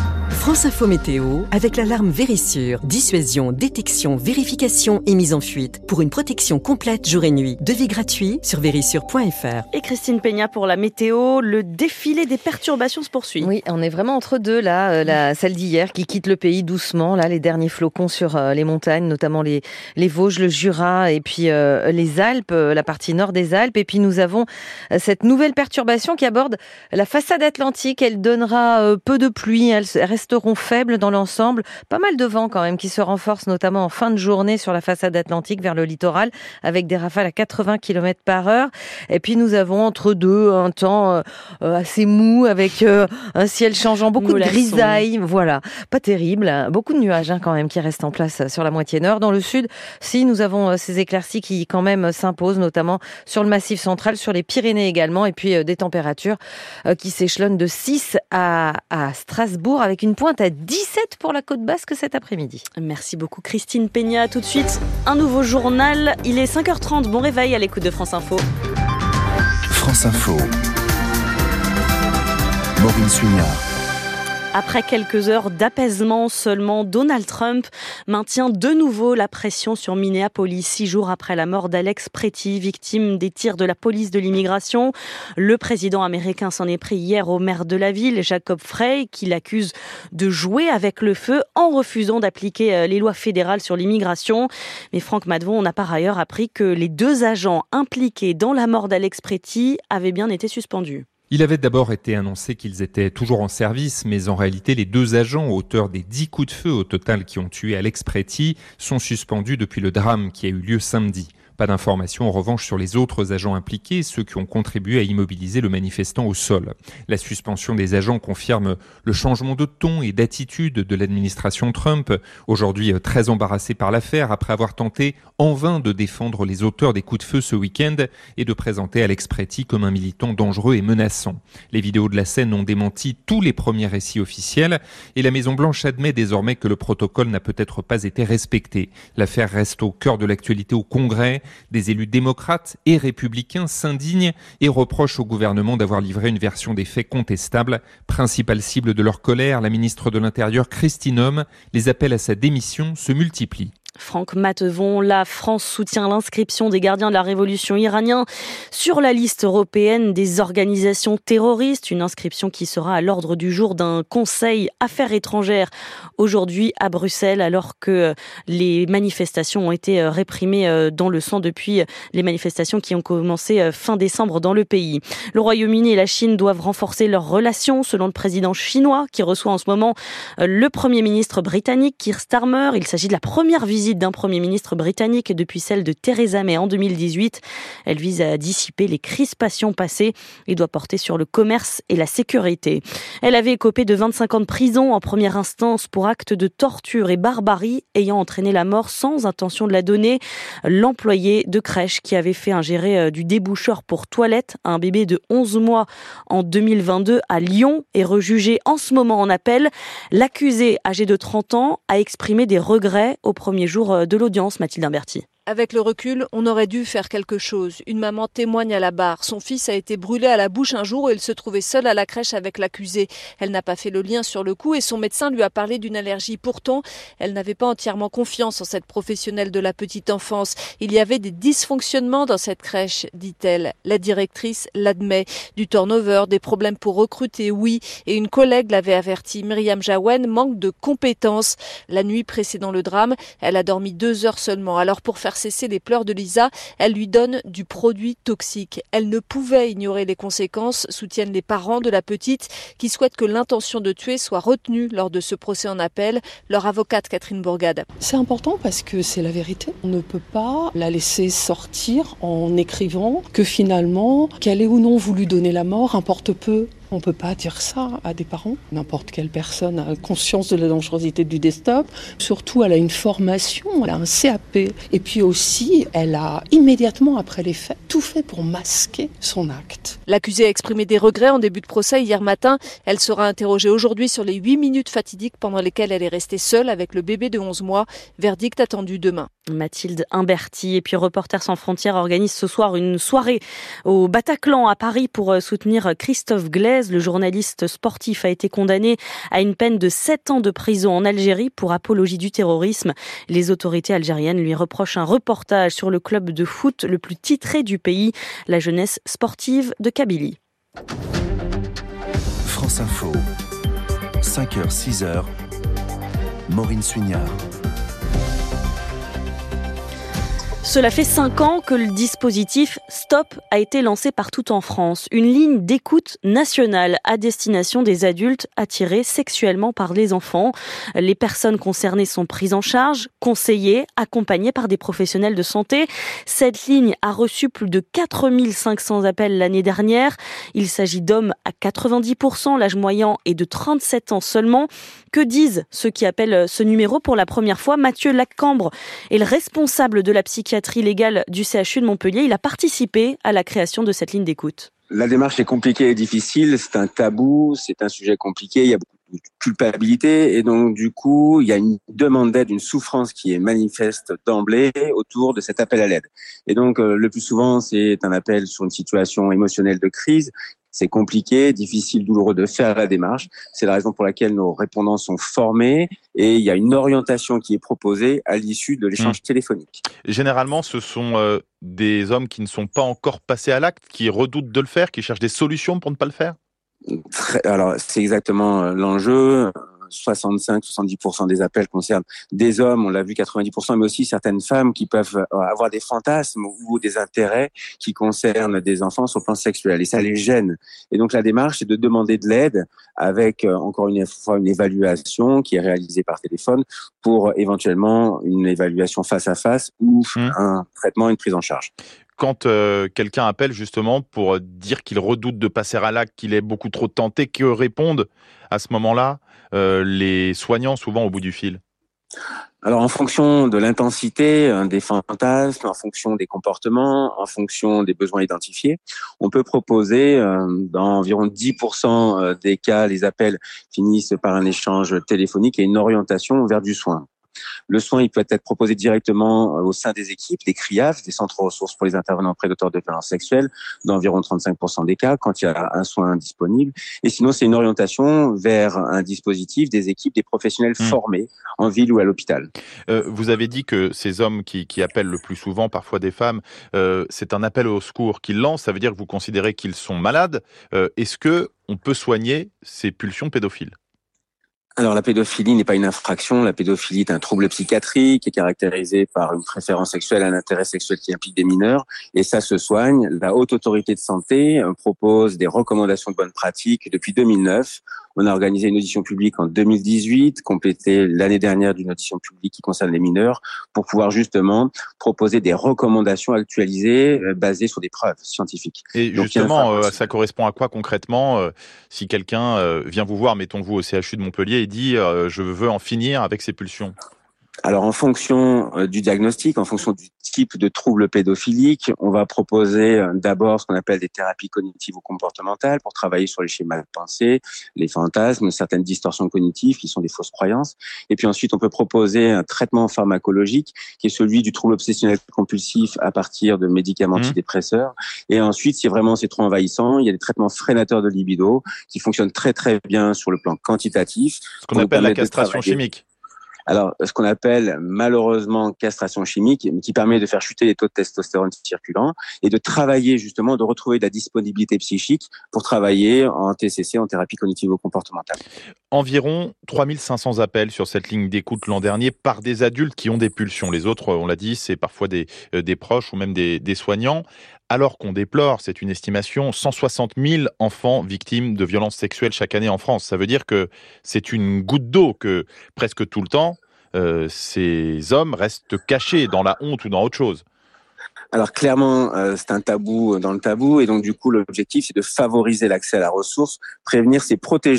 France Info Météo avec l'alarme Vérissure. Dissuasion, détection, vérification et mise en fuite. Pour une protection complète jour et nuit. Devis gratuit sur vérissure point f r. Et Christine Peña pour la météo. Le défilé des perturbations se poursuit. Oui, on est vraiment entre deux là. Euh, la, celle d'hier qui quitte le pays doucement. Là, les derniers flocons sur euh, les montagnes, notamment les, les Vosges, le Jura et puis euh, les Alpes, euh, la partie nord des Alpes. Et puis nous avons euh, cette nouvelle perturbation qui aborde la façade atlantique. Elle donnera euh, peu de pluie. Elle reste resteront faibles dans l'ensemble. Pas mal de vent quand même qui se renforce notamment en fin de journée sur la façade atlantique vers le littoral avec des rafales à quatre-vingts kilomètres par heure. Et puis nous avons entre deux un temps euh, assez mou avec euh, un ciel changeant, beaucoup Molasson. de grisailles. Voilà, pas terrible. Beaucoup de nuages hein, quand même qui restent en place sur la moitié nord. Dans le sud, si nous avons euh, ces éclaircies qui quand même s'imposent notamment sur le Massif central, sur les Pyrénées également et puis euh, des températures euh, qui s'échelonnent de six à, à Strasbourg avec une pointe à dix-sept pour la côte basque cet après-midi. Merci beaucoup Christine Peña. Tout de suite, un nouveau journal. Il est cinq heures trente. Bon réveil à l'écoute de France Info. France Info. Maureen Suignard. Après quelques heures d'apaisement seulement, Donald Trump maintient de nouveau la pression sur Minneapolis, six jours après la mort d'Alex Pretty, victime des tirs de la police de l'immigration. Le président américain s'en est pris hier au maire de la ville, Jacob Frey, qui l'accuse de jouer avec le feu en refusant d'appliquer les lois fédérales sur l'immigration. Mais Franck Madvon, on a par ailleurs appris que les deux agents impliqués dans la mort d'Alex Pretty avaient bien été suspendus. Il avait d'abord été annoncé qu'ils étaient toujours en service, mais en réalité, les deux agents, auteurs des dix coups de feu au total qui ont tué Alex Pretty, sont suspendus depuis le drame qui a eu lieu samedi. Pas d'informations en revanche sur les autres agents impliqués, ceux qui ont contribué à immobiliser le manifestant au sol. La suspension des agents confirme le changement de ton et d'attitude de l'administration Trump, aujourd'hui très embarrassée par l'affaire après avoir tenté en vain de défendre les auteurs des coups de feu ce week-end et de présenter Alex Pretty comme un militant dangereux et menaçant. Les vidéos de la scène ont démenti tous les premiers récits officiels et la Maison-Blanche admet désormais que le protocole n'a peut-être pas été respecté. L'affaire reste au cœur de l'actualité au Congrès. Des élus démocrates et républicains s'indignent et reprochent au gouvernement d'avoir livré une version des faits contestable. Principale cible de leur colère, la ministre de l'Intérieur Kristi Noem, les appels à sa démission se multiplient. Franck Matevon, la France soutient l'inscription des gardiens de la révolution iraniens sur la liste européenne des organisations terroristes, une inscription qui sera à l'ordre du jour d'un conseil affaires étrangères aujourd'hui à Bruxelles, alors que les manifestations ont été réprimées dans le sang depuis les manifestations qui ont commencé fin décembre dans le pays. Le Royaume-Uni et la Chine doivent renforcer leurs relations, selon le président chinois, qui reçoit en ce moment le Premier ministre britannique, Keir Starmer. Il s'agit de la première visite d'un Premier ministre britannique depuis celle de Theresa May en deux mille dix-huit. Elle vise à dissiper les crispations passées et doit porter sur le commerce et la sécurité. Elle avait écopé de vingt-cinq ans de prison en première instance pour actes de torture et barbarie ayant entraîné la mort sans intention de la donner. L'employé de crèche qui avait fait ingérer du déboucheur pour toilette à un bébé de onze mois en deux mille vingt-deux à Lyon est rejugé en ce moment en appel. L'accusé, âgé de trente ans, a exprimé des regrets au premier jour de l'audience, Mathilde Imberti. Avec le recul, on aurait dû faire quelque chose. Une maman témoigne à la barre. Son fils a été brûlé à la bouche un jour où il se trouvait seul à la crèche avec l'accusé. Elle n'a pas fait le lien sur le coup et son médecin lui a parlé d'une allergie. Pourtant, elle n'avait pas entièrement confiance en cette professionnelle de la petite enfance. Il y avait des dysfonctionnements dans cette crèche, dit-elle. La directrice l'admet. Du turnover, des problèmes pour recruter, oui. Et une collègue l'avait averti. Myriam Jawen manque de compétences. La nuit précédant le drame, elle a dormi deux heures seulement. Alors pour faire cesser les pleurs de Lisa, elle lui donne du produit toxique. Elle ne pouvait ignorer les conséquences, soutiennent les parents de la petite qui souhaitent que l'intention de tuer soit retenue lors de ce procès en appel. Leur avocate Catherine Bourgade. C'est important parce que c'est la vérité. On ne peut pas la laisser sortir en écrivant que finalement, qu'elle ait ou non voulu donner la mort, importe peu. On ne peut pas dire ça à des parents. N'importe quelle personne a conscience de la dangerosité du desktop. Surtout, elle a une formation, elle a un C A P. Et puis aussi, elle a immédiatement après les faits tout fait pour masquer son acte. L'accusée a exprimé des regrets en début de procès hier matin. Elle sera interrogée aujourd'hui sur les huit minutes fatidiques pendant lesquelles elle est restée seule avec le bébé de onze mois. Verdict attendu demain. Mathilde Imberti et puis Reporters sans frontières organise ce soir une soirée au Bataclan à Paris pour soutenir Christophe Glaise. seize, le journaliste sportif a été condamné à une peine de sept ans de prison en Algérie pour apologie du terrorisme. Les autorités algériennes lui reprochent un reportage sur le club de foot le plus titré du pays, la Jeunesse sportive de Kabylie. France Info, cinq heures six heures, Maureen Suignard. Cela fait cinq ans que le dispositif Stop a été lancé partout en France. Une ligne d'écoute nationale à destination des adultes attirés sexuellement par les enfants. Les personnes concernées sont prises en charge, conseillées, accompagnées par des professionnels de santé. Cette ligne a reçu plus de quatre mille cinq cents appels l'année dernière. Il s'agit d'hommes à quatre-vingt-dix pour cent, l'âge moyen est de trente-sept ans seulement. Que disent ceux qui appellent ce numéro pour la première fois? Mathieu Lacambre est le responsable de la psychiatrie légale du C H U de Montpellier. Il a participé à la création de cette ligne d'écoute. La démarche est compliquée et difficile, c'est un tabou, c'est un sujet compliqué, il y a beaucoup de culpabilité et donc du coup, il y a une demande d'aide, une souffrance qui est manifeste d'emblée autour de cet appel à l'aide. Et donc euh, le plus souvent, c'est un appel sur une situation émotionnelle de crise. C'est compliqué, difficile, douloureux de faire la démarche. C'est la raison pour laquelle nos répondants sont formés et il y a une orientation qui est proposée à l'issue de l'échange mmh. téléphonique. Généralement, ce sont euh, des hommes qui ne sont pas encore passés à l'acte, qui redoutent de le faire, qui cherchent des solutions pour ne pas le faire. Très, alors, c'est exactement l'enjeu. soixante-cinq à soixante-dix pour cent des appels concernent des hommes, on l'a vu quatre-vingt-dix pour cent, mais aussi certaines femmes qui peuvent avoir des fantasmes ou des intérêts qui concernent des enfants sur le plan sexuel. Et ça les gêne. Et donc la démarche, c'est de demander de l'aide avec, encore une fois, une évaluation qui est réalisée par téléphone pour éventuellement une évaluation face à face ou mmh. un traitement, une prise en charge. Quand euh, quelqu'un appelle justement pour dire qu'il redoute de passer à l'acte, qu'il est beaucoup trop tenté, que répondent à ce moment-là euh, les soignants souvent au bout du fil? Alors en fonction de l'intensité hein, des fantasmes, en fonction des comportements, en fonction des besoins identifiés, on peut proposer, euh, dans environ dix pour cent des cas, les appels finissent par un échange téléphonique et une orientation vers du soin. Le soin, il peut être proposé directement au sein des équipes, des C R I A F, des centres ressources pour les intervenants prédateurs de violences sexuelles, dans environ trente-cinq pour cent des cas, quand il y a un soin disponible. Et sinon, c'est une orientation vers un dispositif des équipes, des professionnels mmh. formés en ville ou à l'hôpital. Euh, vous avez dit que ces hommes qui, qui appellent le plus souvent, parfois des femmes, euh, c'est un appel au secours qu'ils lancent. Ça veut dire que vous considérez qu'ils sont malades. Euh, est-ce que on peut soigner ces pulsions pédophiles ? Alors la pédophilie n'est pas une infraction, la pédophilie est un trouble psychiatrique qui est caractérisé par une préférence sexuelle, un intérêt sexuel qui implique des mineurs et ça se soigne. La Haute Autorité de Santé propose des recommandations de bonnes pratiques depuis deux mille neuf. On a organisé une audition publique en deux mille dix-huit, complétée l'année dernière d'une audition publique qui concerne les mineurs, pour pouvoir justement proposer des recommandations actualisées basées sur des preuves scientifiques. Et donc, justement, euh, ça correspond à quoi concrètement euh, si quelqu'un euh, vient vous voir, mettons-vous au C H U de Montpellier, et dit euh, « je veux en finir avec ces pulsions ». Alors, en fonction euh, du diagnostic, en fonction du type de trouble pédophilique, on va proposer euh, d'abord ce qu'on appelle des thérapies cognitives ou comportementales pour travailler sur les schémas de pensée, les fantasmes, certaines distorsions cognitives qui sont des fausses croyances. Et puis ensuite, on peut proposer un traitement pharmacologique qui est celui du trouble obsessionnel compulsif à partir de médicaments mmh. antidépresseurs. Et ensuite, si vraiment c'est trop envahissant, il y a des traitements freinateurs de libido qui fonctionnent très très bien sur le plan quantitatif. Ce qu'on appelle la castration chimique. Alors, ce qu'on appelle malheureusement castration chimique, qui permet de faire chuter les taux de testostérone circulants et de travailler justement, de retrouver de la disponibilité psychique pour travailler en T C C, en thérapie cognitivo-comportementale. Environ trois mille cinq cents appels sur cette ligne d'écoute l'an dernier par des adultes qui ont des pulsions. Les autres, on l'a dit, c'est parfois des, euh, des proches ou même des, des soignants. Alors qu'on déplore, c'est une estimation, cent soixante mille enfants victimes de violences sexuelles chaque année en France. Ça veut dire que c'est une goutte d'eau que presque tout le temps, euh, ces hommes restent cachés dans la honte ou dans autre chose. Alors clairement, euh, c'est un tabou dans le tabou et donc du coup l'objectif c'est de favoriser l'accès à la ressource. Prévenir, c'est protéger.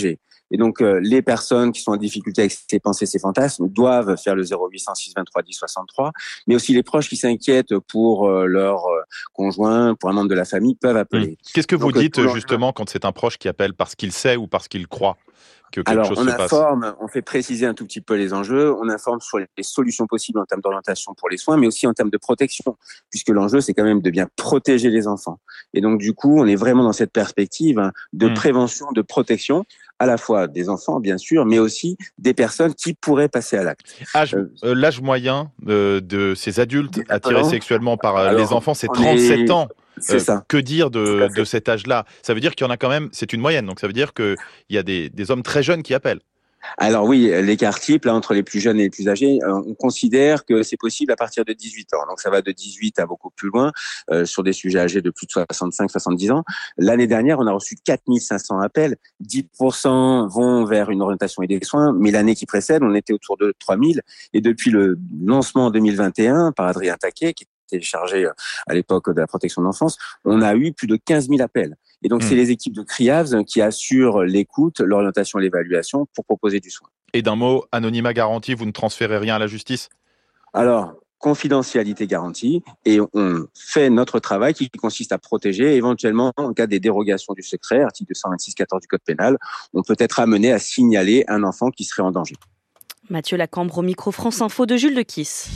Et donc, euh, les personnes qui sont en difficulté avec ces pensées, ces fantasmes, doivent faire le zéro huit cent six vingt-trois dix soixante-trois. Mais aussi les proches qui s'inquiètent pour euh, leur euh, conjoint, pour un membre de la famille, peuvent appeler. Mmh. Qu'est-ce que vous donc, dites euh, justement quand c'est un proche qui appelle parce qu'il sait ou parce qu'il croit que quelque Alors, chose on se passe? informe, on fait préciser un tout petit peu les enjeux, on informe sur les solutions possibles en termes d'orientation pour les soins, mais aussi en termes de protection, puisque l'enjeu, c'est quand même de bien protéger les enfants. Et donc, du coup, on est vraiment dans cette perspective hein, de mmh. prévention, de protection, à la fois des enfants, bien sûr, mais aussi des personnes qui pourraient passer à l'acte. Âge, euh, l'âge moyen de, de ces adultes attirés alors, sexuellement par alors, les enfants, c'est trente-sept est... ans. C'est euh, ça. Que dire de, de cet âge-là? Ça veut dire qu'il y en a quand même, c'est une moyenne, donc ça veut dire qu'il y a des, des hommes très jeunes qui appellent. Alors oui, l'écart type, là, entre les plus jeunes et les plus âgés, euh, on considère que c'est possible à partir de dix-huit ans. Donc ça va de dix-huit à beaucoup plus loin, euh, sur des sujets âgés de plus de soixante-cinq soixante-dix ans. L'année dernière, on a reçu quatre mille cinq cents appels. dix pour cent vont vers une orientation et des soins, mais l'année qui précède, on était autour de trois mille. Et depuis le lancement en deux mille vingt et un par Adrien Taquet, qui était chargé à l'époque de la protection de l'enfance, on a eu plus de quinze mille appels. Et donc, mmh. c'est les équipes de CRIAVS qui assurent l'écoute, l'orientation et l'évaluation pour proposer du soin. Et d'un mot, anonymat garanti, vous ne transférez rien à la justice? Alors, confidentialité garantie, et on fait notre travail qui consiste à protéger, éventuellement, en cas des dérogations du secret, article deux cent vingt-six quatorze du Code pénal, on peut être amené à signaler un enfant qui serait en danger. Mathieu Lacambre au micro France Info de Jules Lequis.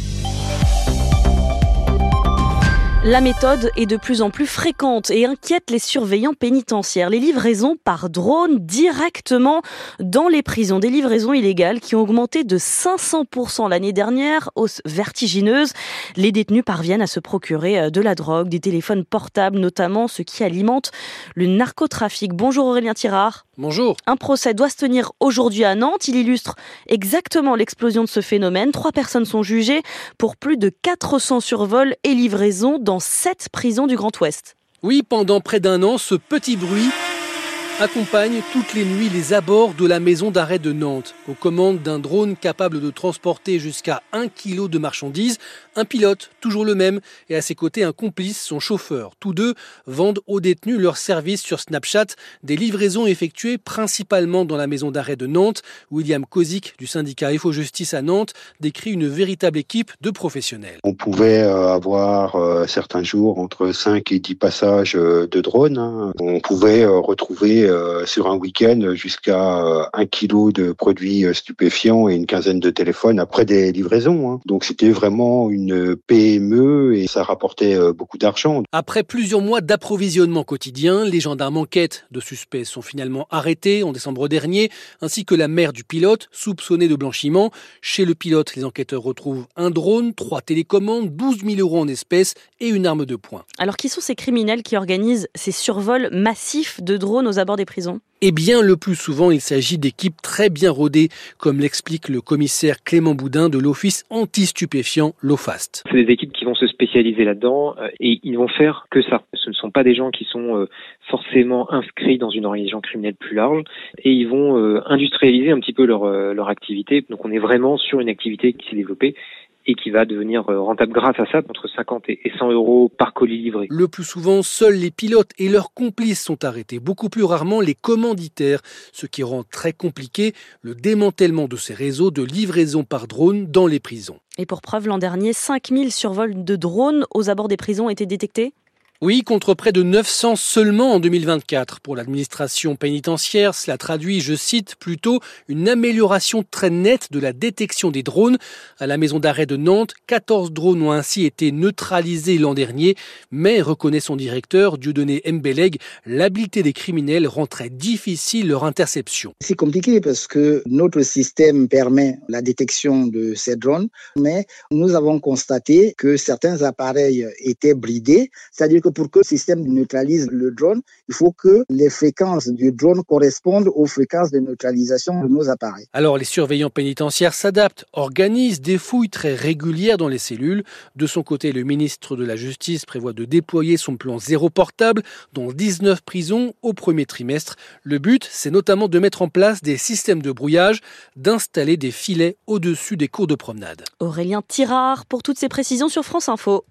La méthode est de plus en plus fréquente et inquiète les surveillants pénitentiaires. Les livraisons par drone directement dans les prisons. Des livraisons illégales qui ont augmenté de cinq cents pour cent l'année dernière, hausse vertigineuse. Les détenus parviennent à se procurer de la drogue, des téléphones portables notamment, ce qui alimente le narcotrafic. Bonjour Aurélien Tirard. Bonjour. Un procès doit se tenir aujourd'hui à Nantes. Il illustre exactement l'explosion de ce phénomène. Trois personnes sont jugées pour plus de quatre cents survols et livraisons dans sept prisons du Grand Ouest. Oui, pendant près d'un an, ce petit bruit accompagne toutes les nuits les abords de la maison d'arrêt de Nantes. Aux commandes d'un drone capable de transporter jusqu'à un kilo de marchandises, un pilote, toujours le même, et à ses côtés un complice, son chauffeur. Tous deux vendent aux détenus leurs services sur Snapchat, des livraisons effectuées principalement dans la maison d'arrêt de Nantes. William Kozik du syndicat F O Justice à Nantes décrit une véritable équipe de professionnels. On pouvait avoir euh, certains jours entre cinq et dix passages euh, de drone. Hein. On pouvait euh, retrouver euh, sur un week-end jusqu'à euh, un kilo de produits euh, stupéfiants et une quinzaine de téléphones après des livraisons. Hein. Donc c'était vraiment une une P M E et ça rapportait beaucoup d'argent. Après plusieurs mois d'approvisionnement quotidien, les gendarmes enquêtent. De suspects sont finalement arrêtés en décembre dernier, ainsi que la mère du pilote, soupçonnée de blanchiment. Chez le pilote, les enquêteurs retrouvent un drone, trois télécommandes, douze mille euros en espèces et une arme de poing. Alors qui sont ces criminels qui organisent ces survols massifs de drones aux abords des prisons ? Eh bien, le plus souvent, il s'agit d'équipes très bien rodées, comme l'explique le commissaire Clément Boudin de l'Office anti-stupéfiants, l'OFAST. C'est des équipes qui vont se spécialiser là-dedans euh, et ils vont faire que ça. Ce ne sont pas des gens qui sont euh, forcément inscrits dans une organisation criminelle plus large et ils vont euh, industrialiser un petit peu leur, euh, leur activité. Donc on est vraiment sur une activité qui s'est développée et qui va devenir rentable grâce à ça, entre cinquante et cent euros par colis livré. Le plus souvent, seuls les pilotes et leurs complices sont arrêtés, beaucoup plus rarement les commanditaires, ce qui rend très compliqué le démantèlement de ces réseaux de livraison par drone dans les prisons. Et pour preuve, l'an dernier, cinq mille survols de drones aux abords des prisons ont été détectés ? Oui, contre près de neuf cents seulement en deux mille vingt-quatre. Pour l'administration pénitentiaire, cela traduit, je cite, plutôt une amélioration très nette de la détection des drones. À la maison d'arrêt de Nantes, quatorze drones ont ainsi été neutralisés l'an dernier. Mais, reconnaît son directeur, Dieudonné Mbeleg, l'habileté des criminels rend très difficile leur interception. C'est compliqué parce que notre système permet la détection de ces drones, mais nous avons constaté que certains appareils étaient bridés, c'est-à-dire que pour que le système neutralise le drone, il faut que les fréquences du drone correspondent aux fréquences de neutralisation de nos appareils. Alors les surveillants pénitentiaires s'adaptent, organisent des fouilles très régulières dans les cellules. De son côté, le ministre de la Justice prévoit de déployer son plan zéro portable dans dix-neuf prisons au premier trimestre. Le but, c'est notamment de mettre en place des systèmes de brouillage, d'installer des filets au-dessus des cours de promenade. Aurélien Tirard pour toutes ces précisions sur France Info.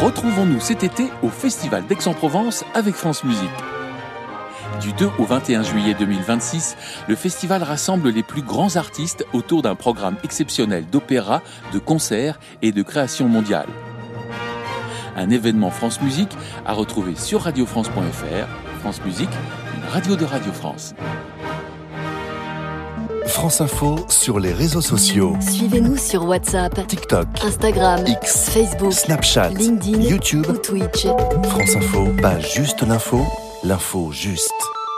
Retrouvons-nous cet été au Festival d'Aix-en-Provence avec France Musique. Du deux au vingt et un juillet deux mille vingt-six, le festival rassemble les plus grands artistes autour d'un programme exceptionnel d'opéra, de concerts et de création mondiale. Un événement France Musique à retrouver sur radio france point f r. France Musique, une radio de Radio France. France Info sur les réseaux sociaux. Suivez-nous sur WhatsApp, TikTok, Instagram, X, Facebook, Snapchat, LinkedIn, YouTube ou Twitch. France Info, pas juste l'info, l'info juste.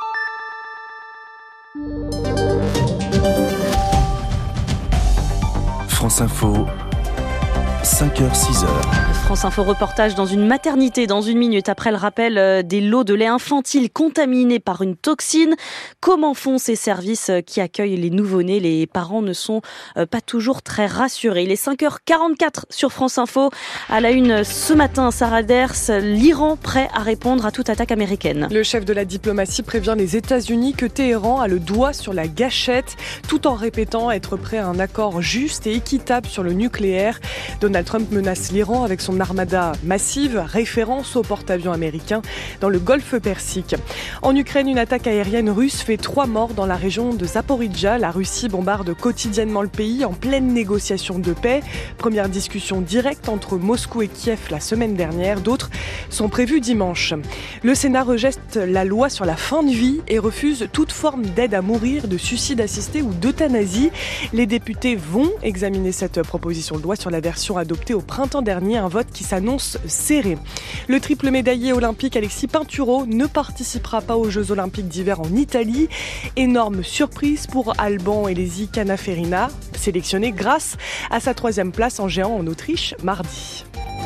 France Info, cinq heures six heures. France Info reportage dans une maternité dans une minute après le rappel des lots de lait infantile contaminés par une toxine. Comment font ces services qui accueillent les nouveau-nés? Les parents ne sont pas toujours très rassurés. Il est cinq heures quarante-quatre sur France Info. À la une ce matin, Sarah Ders, l'Iran prêt à répondre à toute attaque américaine. Le chef de la diplomatie prévient les États-Unis que Téhéran a le doigt sur la gâchette, tout en répétant être prêt à un accord juste et équitable sur le nucléaire. Donald Trump menace l'Iran avec son armada massive, référence au porte-avions américain dans le golfe Persique. En Ukraine, une attaque aérienne russe fait trois morts dans la région de Zaporijjia. La Russie bombarde quotidiennement le pays en pleine négociation de paix. Première discussion directe entre Moscou et Kiev la semaine dernière. D'autres sont prévues dimanche. Le Sénat rejette la loi sur la fin de vie et refuse toute forme d'aide à mourir, de suicide assisté ou d'euthanasie. Les députés vont examiner cette proposition de loi sur la version adoptée au printemps dernier, un vote qui s'annonce serré. Le triple médaillé olympique Alexis Pinturo ne participera pas aux Jeux olympiques d'hiver en Italie. Énorme surprise pour Alban Elezi Canaferina, sélectionné grâce à sa troisième place en géant en Autriche mardi.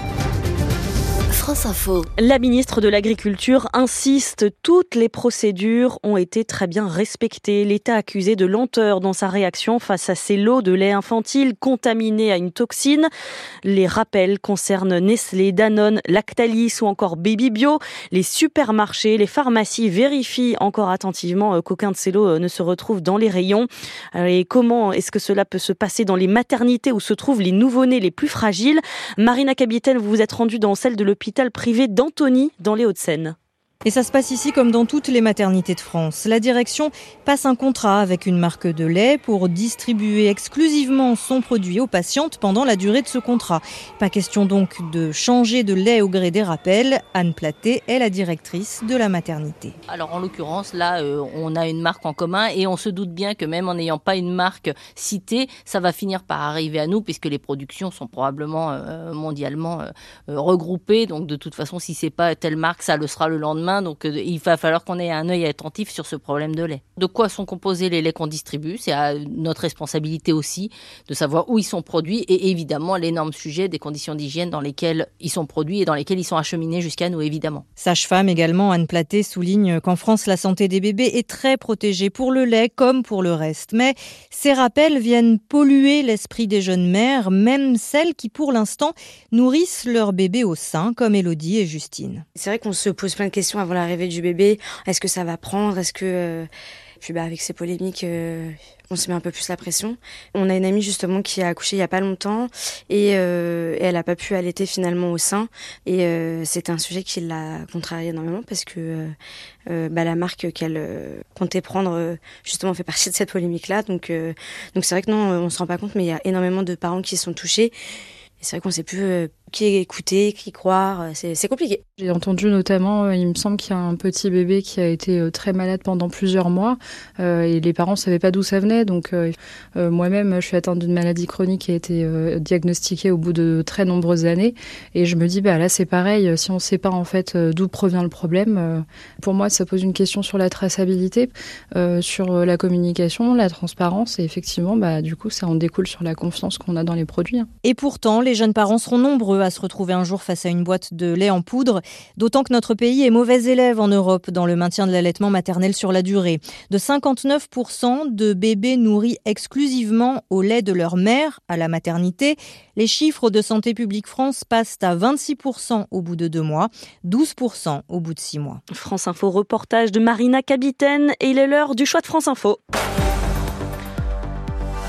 France Info. La ministre de l'Agriculture insiste, toutes les procédures ont été très bien respectées. L'État accusé de lenteur dans sa réaction face à ces lots de lait infantile contaminés à une toxine. Les rappels concernent Nestlé, Danone, Lactalis ou encore Baby Bio. Les supermarchés, les pharmacies vérifient encore attentivement qu'aucun de ces lots ne se retrouve dans les rayons. Et comment est-ce que cela peut se passer dans les maternités où se trouvent les nouveau-nés les plus fragiles? Marina Capitaine, vous vous êtes rendue dans celle de l'hôpital privé d'Antony dans les Hauts-de-Seine. Et ça se passe ici comme dans toutes les maternités de France. La direction passe un contrat avec une marque de lait pour distribuer exclusivement son produit aux patientes pendant la durée de ce contrat. Pas question donc de changer de lait au gré des rappels. Anne Platé est la directrice de la maternité. Alors en l'occurrence, là, euh, on a une marque en commun et on se doute bien que même en n'ayant pas une marque citée, ça va finir par arriver à nous puisque les productions sont probablement euh, mondialement euh, regroupées. Donc de toute façon, si c'est pas telle marque, ça le sera le lendemain. Donc euh, il va falloir qu'on ait un œil attentif sur ce problème de lait. De quoi sont composés les laits qu'on distribue? C'est à notre responsabilité aussi de savoir où ils sont produits et évidemment l'énorme sujet des conditions d'hygiène dans lesquelles ils sont produits et dans lesquelles ils sont acheminés jusqu'à nous, évidemment. Sage-femme également, Anne Platé souligne qu'en France, la santé des bébés est très protégée pour le lait comme pour le reste. Mais ces rappels viennent polluer l'esprit des jeunes mères, même celles qui pour l'instant nourrissent leur bébé au sein, comme Élodie et Justine. C'est vrai qu'on se pose plein de questions avant l'arrivée du bébé. Est-ce que ça va prendre? Est-ce que... Euh... Puis bah, avec ces polémiques, euh, on se met un peu plus la pression. On a une amie justement qui a accouché il y a pas longtemps et, euh, et elle a pas pu allaiter finalement au sein. Et euh, c'était un sujet qui l'a contrariée énormément parce que euh, euh, bah, la marque qu'elle euh, comptait prendre euh, justement fait partie de cette polémique-là. Donc, euh, donc c'est vrai que non, on se rend pas compte, mais il y a énormément de parents qui sont touchés. Et c'est vrai qu'on sait plus euh, qui écouter, qui croire, c'est, c'est compliqué. J'ai entendu notamment, euh, il me semble qu'il y a un petit bébé qui a été euh, très malade pendant plusieurs mois euh, et les parents ne savaient pas d'où ça venait. Donc euh, euh, moi-même, je suis atteinte d'une maladie chronique qui a été euh, diagnostiquée au bout de très nombreuses années. Et je me dis, bah, là c'est pareil, si on ne sait pas en fait d'où provient le problème, euh, pour moi ça pose une question sur la traçabilité, euh, sur la communication, la transparence et effectivement, bah, du coup ça en découle sur la confiance qu'on a dans les produits. Hein. Et pourtant, les jeunes parents seront nombreux à se retrouver un jour face à une boîte de lait en poudre, d'autant que notre pays est mauvais élève en Europe dans le maintien de l'allaitement maternel sur la durée. De cinquante-neuf pour cent de bébés nourris exclusivement au lait de leur mère à la maternité, les chiffres de Santé publique France passent à vingt-six pour cent au bout de deux mois, douze pour cent au bout de six mois. France Info, reportage de Marina Capitaine et il est l'heure du choix de France Info.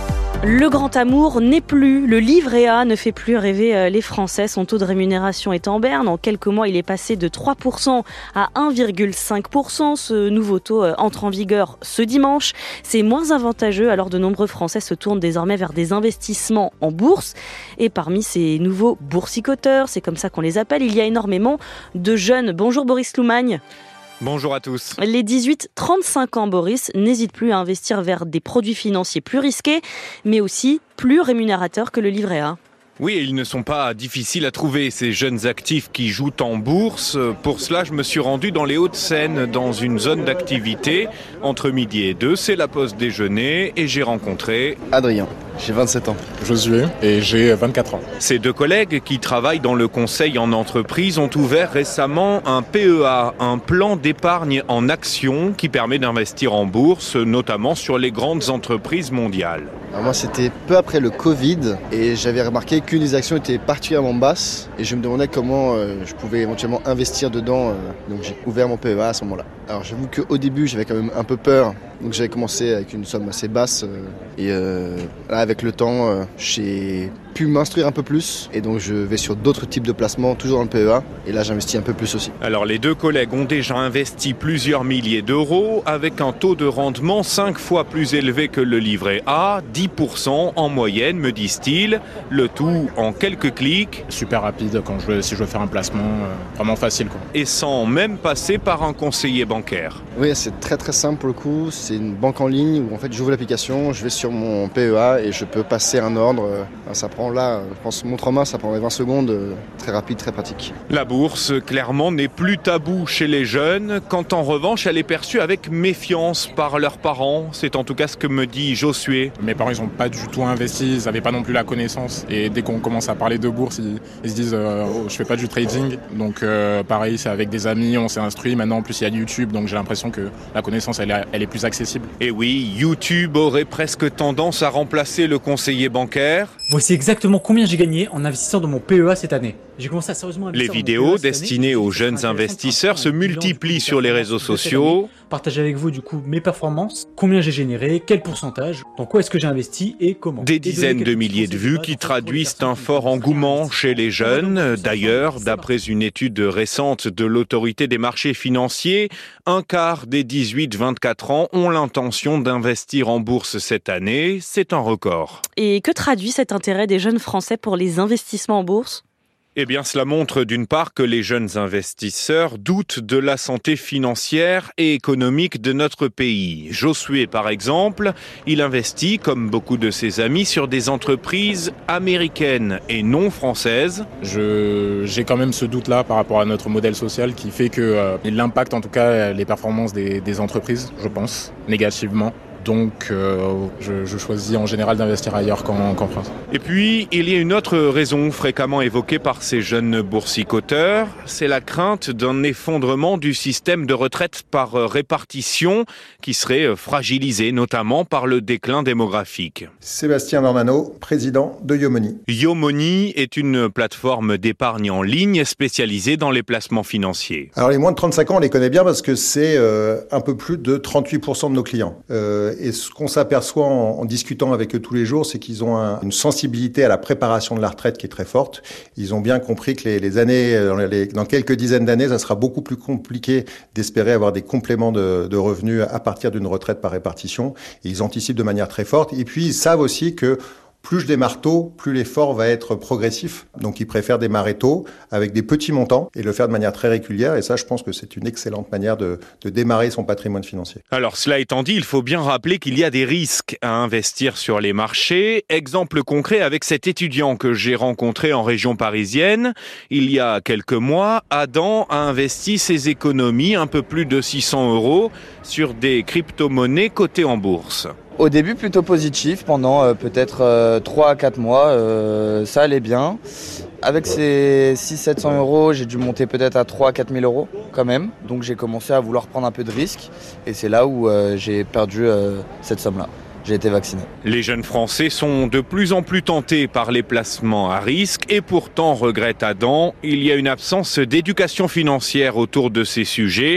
Le grand amour n'est plus, le livret A ne fait plus rêver les Français. Son taux de rémunération est en berne. En quelques mois, il est passé de trois pour cent à un virgule cinq pour cent. Ce nouveau taux entre en vigueur ce dimanche. C'est moins avantageux, alors de nombreux Français se tournent désormais vers des investissements en bourse. Et parmi ces nouveaux boursicoteurs, c'est comme ça qu'on les appelle, il y a énormément de jeunes. Bonjour Boris Loumagne. Bonjour à tous. Les dix-huit trente-cinq ans, Boris, n'hésitent plus à investir vers des produits financiers plus risqués, mais aussi plus rémunérateurs que le livret A. Oui, et ils ne sont pas difficiles à trouver, ces jeunes actifs qui jouent en bourse. Pour cela, je me suis rendu dans les Hauts-de-Seine, dans une zone d'activité. Entre midi et deux, c'est la pause déjeuner et j'ai rencontré... Adrien, j'ai vingt-sept ans. Josué, et j'ai vingt-quatre ans. Ces deux collègues qui travaillent dans le conseil en entreprise ont ouvert récemment un P E A, un plan d'épargne en action qui permet d'investir en bourse, notamment sur les grandes entreprises mondiales. Alors moi, c'était peu après le Covid et j'avais remarqué qu'une des actions était particulièrement basse et je me demandais comment euh, je pouvais éventuellement investir dedans. Euh, donc j'ai ouvert mon P E A à ce moment-là. Alors j'avoue qu'au début, j'avais quand même un peu peur. Donc j'avais commencé avec une somme assez basse euh, et euh, là, avec le temps, euh, j'ai pu m'instruire un peu plus et donc je vais sur d'autres types de placements, toujours dans le P E A et là j'investis un peu plus aussi. Alors les deux collègues ont déjà investi plusieurs milliers d'euros avec un taux de rendement cinq fois plus élevé que le livret A, dix pour cent en moyenne, me disent-ils, le tout en quelques clics. Super rapide quand je veux, si je veux faire un placement, euh, vraiment facile quoi. Et sans même passer par un conseiller bancaire. Oui, c'est très très simple pour le coup, c'est une banque en ligne où en fait j'ouvre l'application, je vais sur mon P E A et je peux passer un ordre, ça prend là, je pense montre en main, ça prend vingt secondes, très rapide, très pratique. La bourse, clairement, n'est plus tabou chez les jeunes, quand en revanche elle est perçue avec méfiance par leurs parents. C'est en tout cas ce que me dit Josué. Mes parents, ils n'ont pas du tout investi, ils n'avaient pas non plus la connaissance. Et dès qu'on commence à parler de bourse, ils, ils se disent euh, oh, je fais pas du trading. Donc euh, pareil, c'est avec des amis, on s'est instruit. Maintenant, en plus, il y a YouTube, donc j'ai l'impression que la connaissance, elle est, elle est plus accessible. Et oui, YouTube aurait presque tendance à remplacer le conseiller bancaire. Voici exactement combien j'ai gagné en investissant dans mon P E A cette année. J'ai commencé à sérieusement investir. Les vidéos destinées aux jeunes investisseurs se multiplient sur les réseaux sociaux. Partager avec vous du coup mes performances, combien j'ai généré, quel pourcentage, dans quoi est-ce que j'ai investi et comment. Des dizaines de milliers de vues qui traduisent un fort engouement chez les jeunes. D'ailleurs, d'après une étude récente de l'autorité des marchés financiers, un quart des dix-huit vingt-quatre ans ont l'intention d'investir en bourse cette année. C'est un record. Et que traduit cet intérêt des jeunes Français pour les investissements en bourse ? Eh bien, cela montre d'une part que les jeunes investisseurs doutent de la santé financière et économique de notre pays. Josué, par exemple, il investit, comme beaucoup de ses amis, sur des entreprises américaines et non françaises. Je, j'ai quand même ce doute-là par rapport à notre modèle social qui fait que euh, il impacte en tout cas les performances des, des entreprises, je pense, négativement. Donc euh, je, je choisis en général d'investir ailleurs qu'en, qu'en France. Et puis, il y a une autre raison fréquemment évoquée par ces jeunes boursicoteurs, c'est la crainte d'un effondrement du système de retraite par répartition qui serait fragilisé notamment par le déclin démographique. Sébastien Normano, président de Yomoni. Yomoni est une plateforme d'épargne en ligne spécialisée dans les placements financiers. Alors les moins de trente-cinq ans, on les connaît bien parce que c'est euh, un peu plus de trente-huit pour cent de nos clients. Euh, Et ce qu'on s'aperçoit en, en discutant avec eux tous les jours, c'est qu'ils ont un, une sensibilité à la préparation de la retraite qui est très forte. Ils ont bien compris que les, les années, dans, les, dans quelques dizaines d'années, ça sera beaucoup plus compliqué d'espérer avoir des compléments de, de revenus à partir d'une retraite par répartition. Et ils anticipent de manière très forte. Et puis, ils savent aussi que plus je démarre tôt, plus l'effort va être progressif. Donc, ils préfèrent démarrer tôt avec des petits montants et le faire de manière très régulière. Et ça, je pense que c'est une excellente manière de, de démarrer son patrimoine financier. Alors, cela étant dit, il faut bien rappeler qu'il y a des risques à investir sur les marchés. Exemple concret avec cet étudiant que j'ai rencontré en région parisienne. Il y a quelques mois, Adam a investi ses économies, un peu plus de six cents euros, sur des crypto-monnaies cotées en bourse. Au début, plutôt positif. Pendant euh, peut-être euh, trois à quatre mois, euh, ça allait bien. Avec ces six cents à sept cents euros, j'ai dû monter peut-être à trois à quatre mille euros quand même. Donc j'ai commencé à vouloir prendre un peu de risque. Et c'est là où euh, j'ai perdu euh, cette somme-là. J'ai été vacciné. Les jeunes Français sont de plus en plus tentés par les placements à risque et pourtant, regrette Adam, il y a une absence d'éducation financière autour de ces sujets.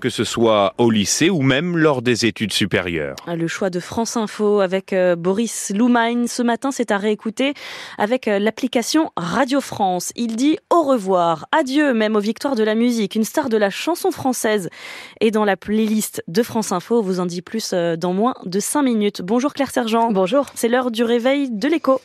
que ce soit au lycée ou même lors des études supérieures. Le choix de France Info avec Boris Loumagne ce matin, c'est à réécouter avec l'application Radio France. Il dit au revoir, adieu même aux victoires de la musique. Une star de la chanson française est dans la playlist de France Info. On vous en dit plus dans moins de cinq minutes. Bonjour Claire Sergent. Bonjour. C'est l'heure du réveil de l'écho.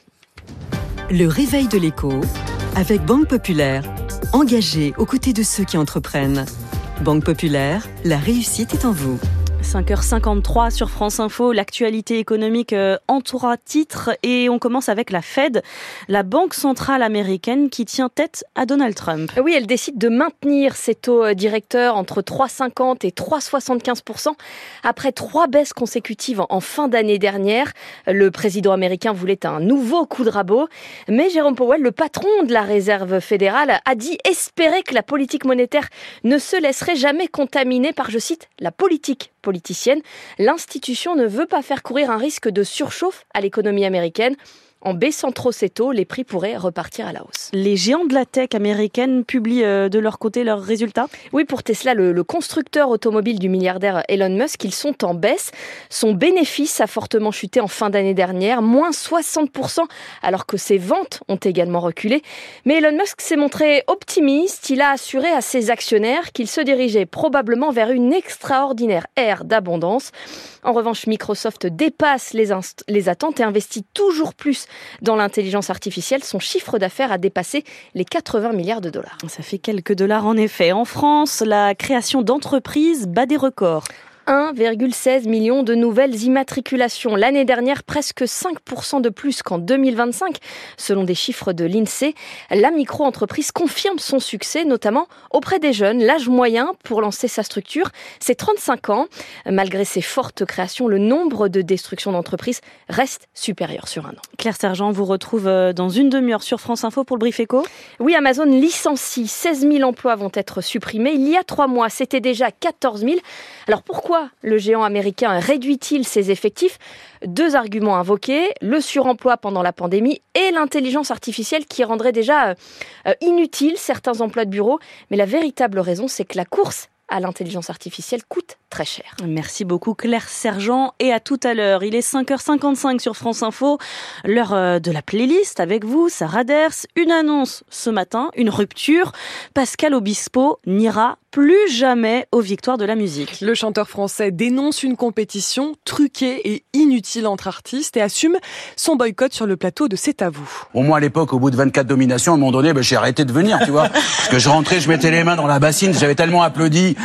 Le réveil de l'écho avec Banque Populaire. Engagée aux côtés de ceux qui entreprennent. Banque Populaire, la réussite est en vous. cinq heures cinquante-trois sur France Info, l'actualité économique euh, entoure à titre et on commence avec la Fed, la banque centrale américaine qui tient tête à Donald Trump. Oui, elle décide de maintenir ses taux directeurs entre trois virgule cinquante et trois virgule soixante-quinze pour cent après trois baisses consécutives en fin d'année dernière. Le président américain voulait un nouveau coup de rabot, mais Jérôme Powell, le patron de la Réserve fédérale, a dit espérer que la politique monétaire ne se laisserait jamais contaminer par, je cite, la politique politicienne. L'institution ne veut pas faire courir un risque de surchauffe à l'économie américaine. En baissant trop ses taux, les prix pourraient repartir à la hausse. Les géants de la tech américaine publient euh, de leur côté leurs résultats ? Oui, pour Tesla, le, le constructeur automobile du milliardaire Elon Musk, ils sont en baisse. Son bénéfice a fortement chuté en fin d'année dernière, moins soixante pour cent, alors que ses ventes ont également reculé. Mais Elon Musk s'est montré optimiste. Il a assuré à ses actionnaires qu'il se dirigeait probablement vers une extraordinaire ère d'abondance. En revanche, Microsoft dépasse les, inst- les attentes et investit toujours plus dans l'intelligence artificielle. Son chiffre d'affaires a dépassé les quatre-vingts milliards de dollars. Ça fait quelques dollars en effet. En France, la création d'entreprises bat des records. un virgule seize million de nouvelles immatriculations. L'année dernière, presque cinq pour cent de plus qu'en deux mille vingt-cinq. Selon des chiffres de l'INSEE, la micro-entreprise confirme son succès, notamment auprès des jeunes. L'âge moyen pour lancer sa structure, c'est trente-cinq ans. Malgré ces fortes créations, le nombre de destructions d'entreprises reste supérieur sur un an. Claire Sergent vous retrouve dans une demi-heure sur France Info pour le Brief Éco. Oui, Amazon licencie. seize mille emplois vont être supprimés. Il y a trois mois, c'était déjà quatorze mille. Alors pourquoi le géant américain réduit-il ses effectifs ? Deux arguments invoqués, le suremploi pendant la pandémie et l'intelligence artificielle qui rendrait déjà euh, inutile certains emplois de bureau. Mais la véritable raison, c'est que la course à l'intelligence artificielle coûte très cher. Merci beaucoup Claire Sergent et à tout à l'heure. Il est cinq heures cinquante-cinq sur France Info, l'heure de la playlist avec vous, Sarah Ders. Une annonce ce matin, une rupture. Pascal Obispo n'ira plus jamais aux victoires de la musique. Le chanteur français dénonce une compétition truquée et inutile entre artistes et assume son boycott sur le plateau de C'est à vous. Au moins à l'époque, au bout de vingt-quatre dominations, à un moment donné, ben, j'ai arrêté de venir, tu vois. Parce que je rentrais, je mettais les mains dans la bassine, j'avais tellement applaudi.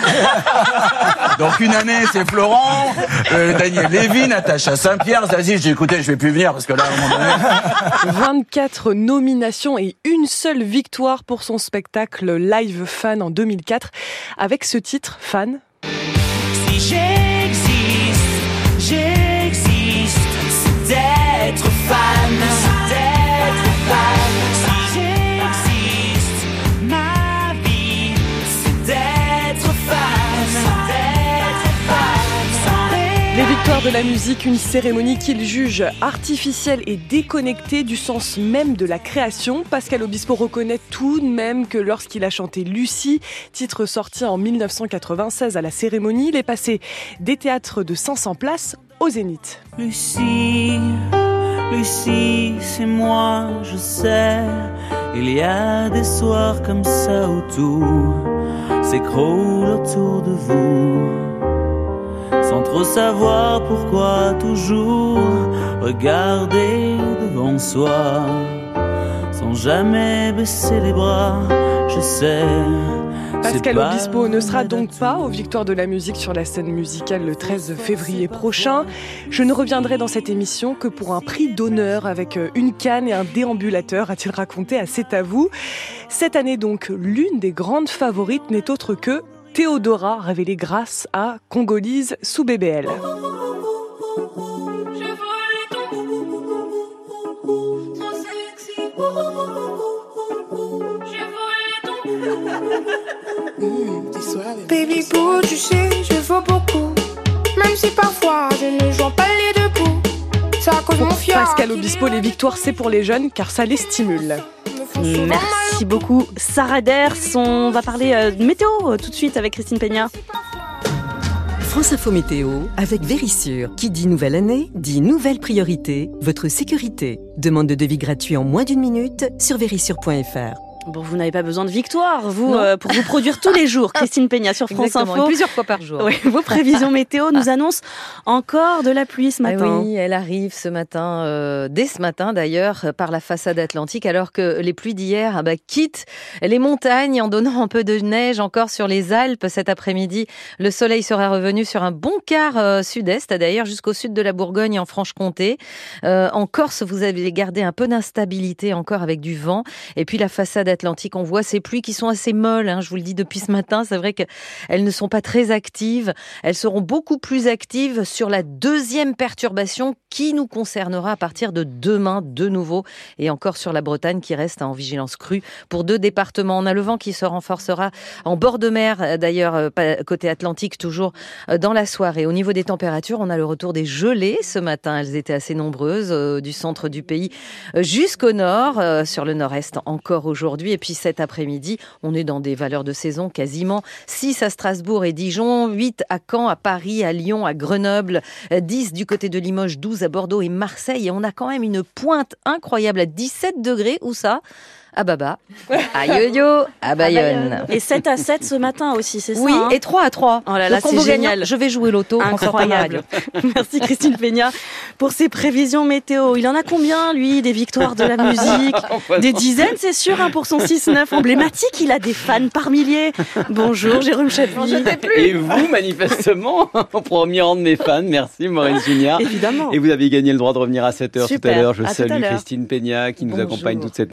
Donc une année, c'est Florent, euh, Daniel Lévy, Natacha Saint-Pierre, Zazie, j'ai écouté, je vais plus venir parce que là, à un moment donné... vingt-quatre nominations et une seule victoire pour son spectacle Live Fan en deux mille quatre. Avec ce titre, Fan. Si j'existe, j'existe, c'est d'être fan, c'est d'être fan. Si j'existe, ma vie, c'est d'être fan, c'est d'être fan. Les victoires de la musique, une cérémonie qu'il juge artificielle et déconnectée du sens même de la création. Pascal Obispo reconnaît tout de même que lorsqu'il a chanté Lucie, titre sorti en dix-neuf cent quatre-vingt-seize à la cérémonie, il est passé des théâtres de cinq cents places au Zénith. Lucie, Lucie, c'est moi, je sais. Il y a des soirs comme ça où tout s'écroule autour de vous. Sans trop savoir pourquoi toujours regarder devant soi, sans jamais baisser les bras, je sais. Pascal Obispo ne sera donc pas aux Victoires de la musique sur la scène musicale le treize février prochain. Je ne reviendrai dans cette émission que pour un prix d'honneur avec une canne et un déambulateur, a-t-il raconté à C'est à vous. Cette année donc, l'une des grandes favorites n'est autre que Théodora, révélée grâce à Congolise sous B B L. Baby boo, tu sais, je vaux beaucoup. Même si parfois je ne joue pas les deux coups. Ça cause mon fier. Pascal Obispo, les victoires c'est pour les jeunes car ça les stimule. Merci beaucoup Sarah Ders. On va parler euh, météo tout de suite avec Christine Peña. France Info Météo avec Vérissure. Qui dit nouvelle année, dit nouvelle priorité, votre sécurité. Demande de devis gratuit en moins d'une minute sur vérissure point f r. Bon, vous n'avez pas besoin de victoire, vous, euh, pour vous produire tous les jours. Christine Peña sur France Exactement, Info. et plusieurs fois par jour. Oui, vos prévisions météo nous annoncent encore de la pluie ce matin. Ah oui, elle arrive ce matin, euh, dès ce matin d'ailleurs, par la façade atlantique, alors que les pluies d'hier ah bah, quittent les montagnes en donnant un peu de neige encore sur les Alpes cet après-midi. Le soleil sera revenu sur un bon quart euh, sud-est, d'ailleurs jusqu'au sud de la Bourgogne en Franche-Comté. Euh, en Corse, vous avez gardé un peu d'instabilité encore avec du vent. Et puis la façade Atlantique, on voit ces pluies qui sont assez molles, hein, je vous le dis depuis ce matin, c'est vrai qu'elles ne sont pas très actives, elles seront beaucoup plus actives sur la deuxième perturbation qui nous concernera à partir de demain de nouveau, et encore sur la Bretagne qui reste en vigilance crue pour deux départements. On a le vent qui se renforcera en bord de mer, d'ailleurs côté Atlantique toujours dans la soirée. Au niveau des températures, on a le retour des gelées ce matin, elles étaient assez nombreuses euh, du centre du pays jusqu'au nord, euh, sur le nord-est encore aujourd'hui. Et puis cet après-midi, on est dans des valeurs de saison quasiment six à Strasbourg et Dijon, huit à Caen, à Paris, à Lyon, à Grenoble, dix du côté de Limoges, douze à Bordeaux et Marseille. Et on a quand même une pointe incroyable à dix-sept degrés. Où ça ? À Baba, à Yo-Yo, à Bayonne. Et sept à sept ce matin aussi, c'est ça? Oui, hein et trois à trois. Oh là là, c'est génial. Je vais jouer l'auto. Incroyable. Merci Christine Peña pour ces prévisions météo. Il en a combien, lui, des victoires de la musique? Des dizaines, c'est sûr, hein, pour son six neuf emblématique. Il a des fans par milliers. Bonjour, Jérôme Chapuis. Et vous, manifestement, au premier rang de mes fans. Merci, Maurice Junior. Évidemment. Et vous avez gagné le droit de revenir à sept heures tout à l'heure. Je à salue à Christine Peña qui nous Bonjour. accompagne toute cette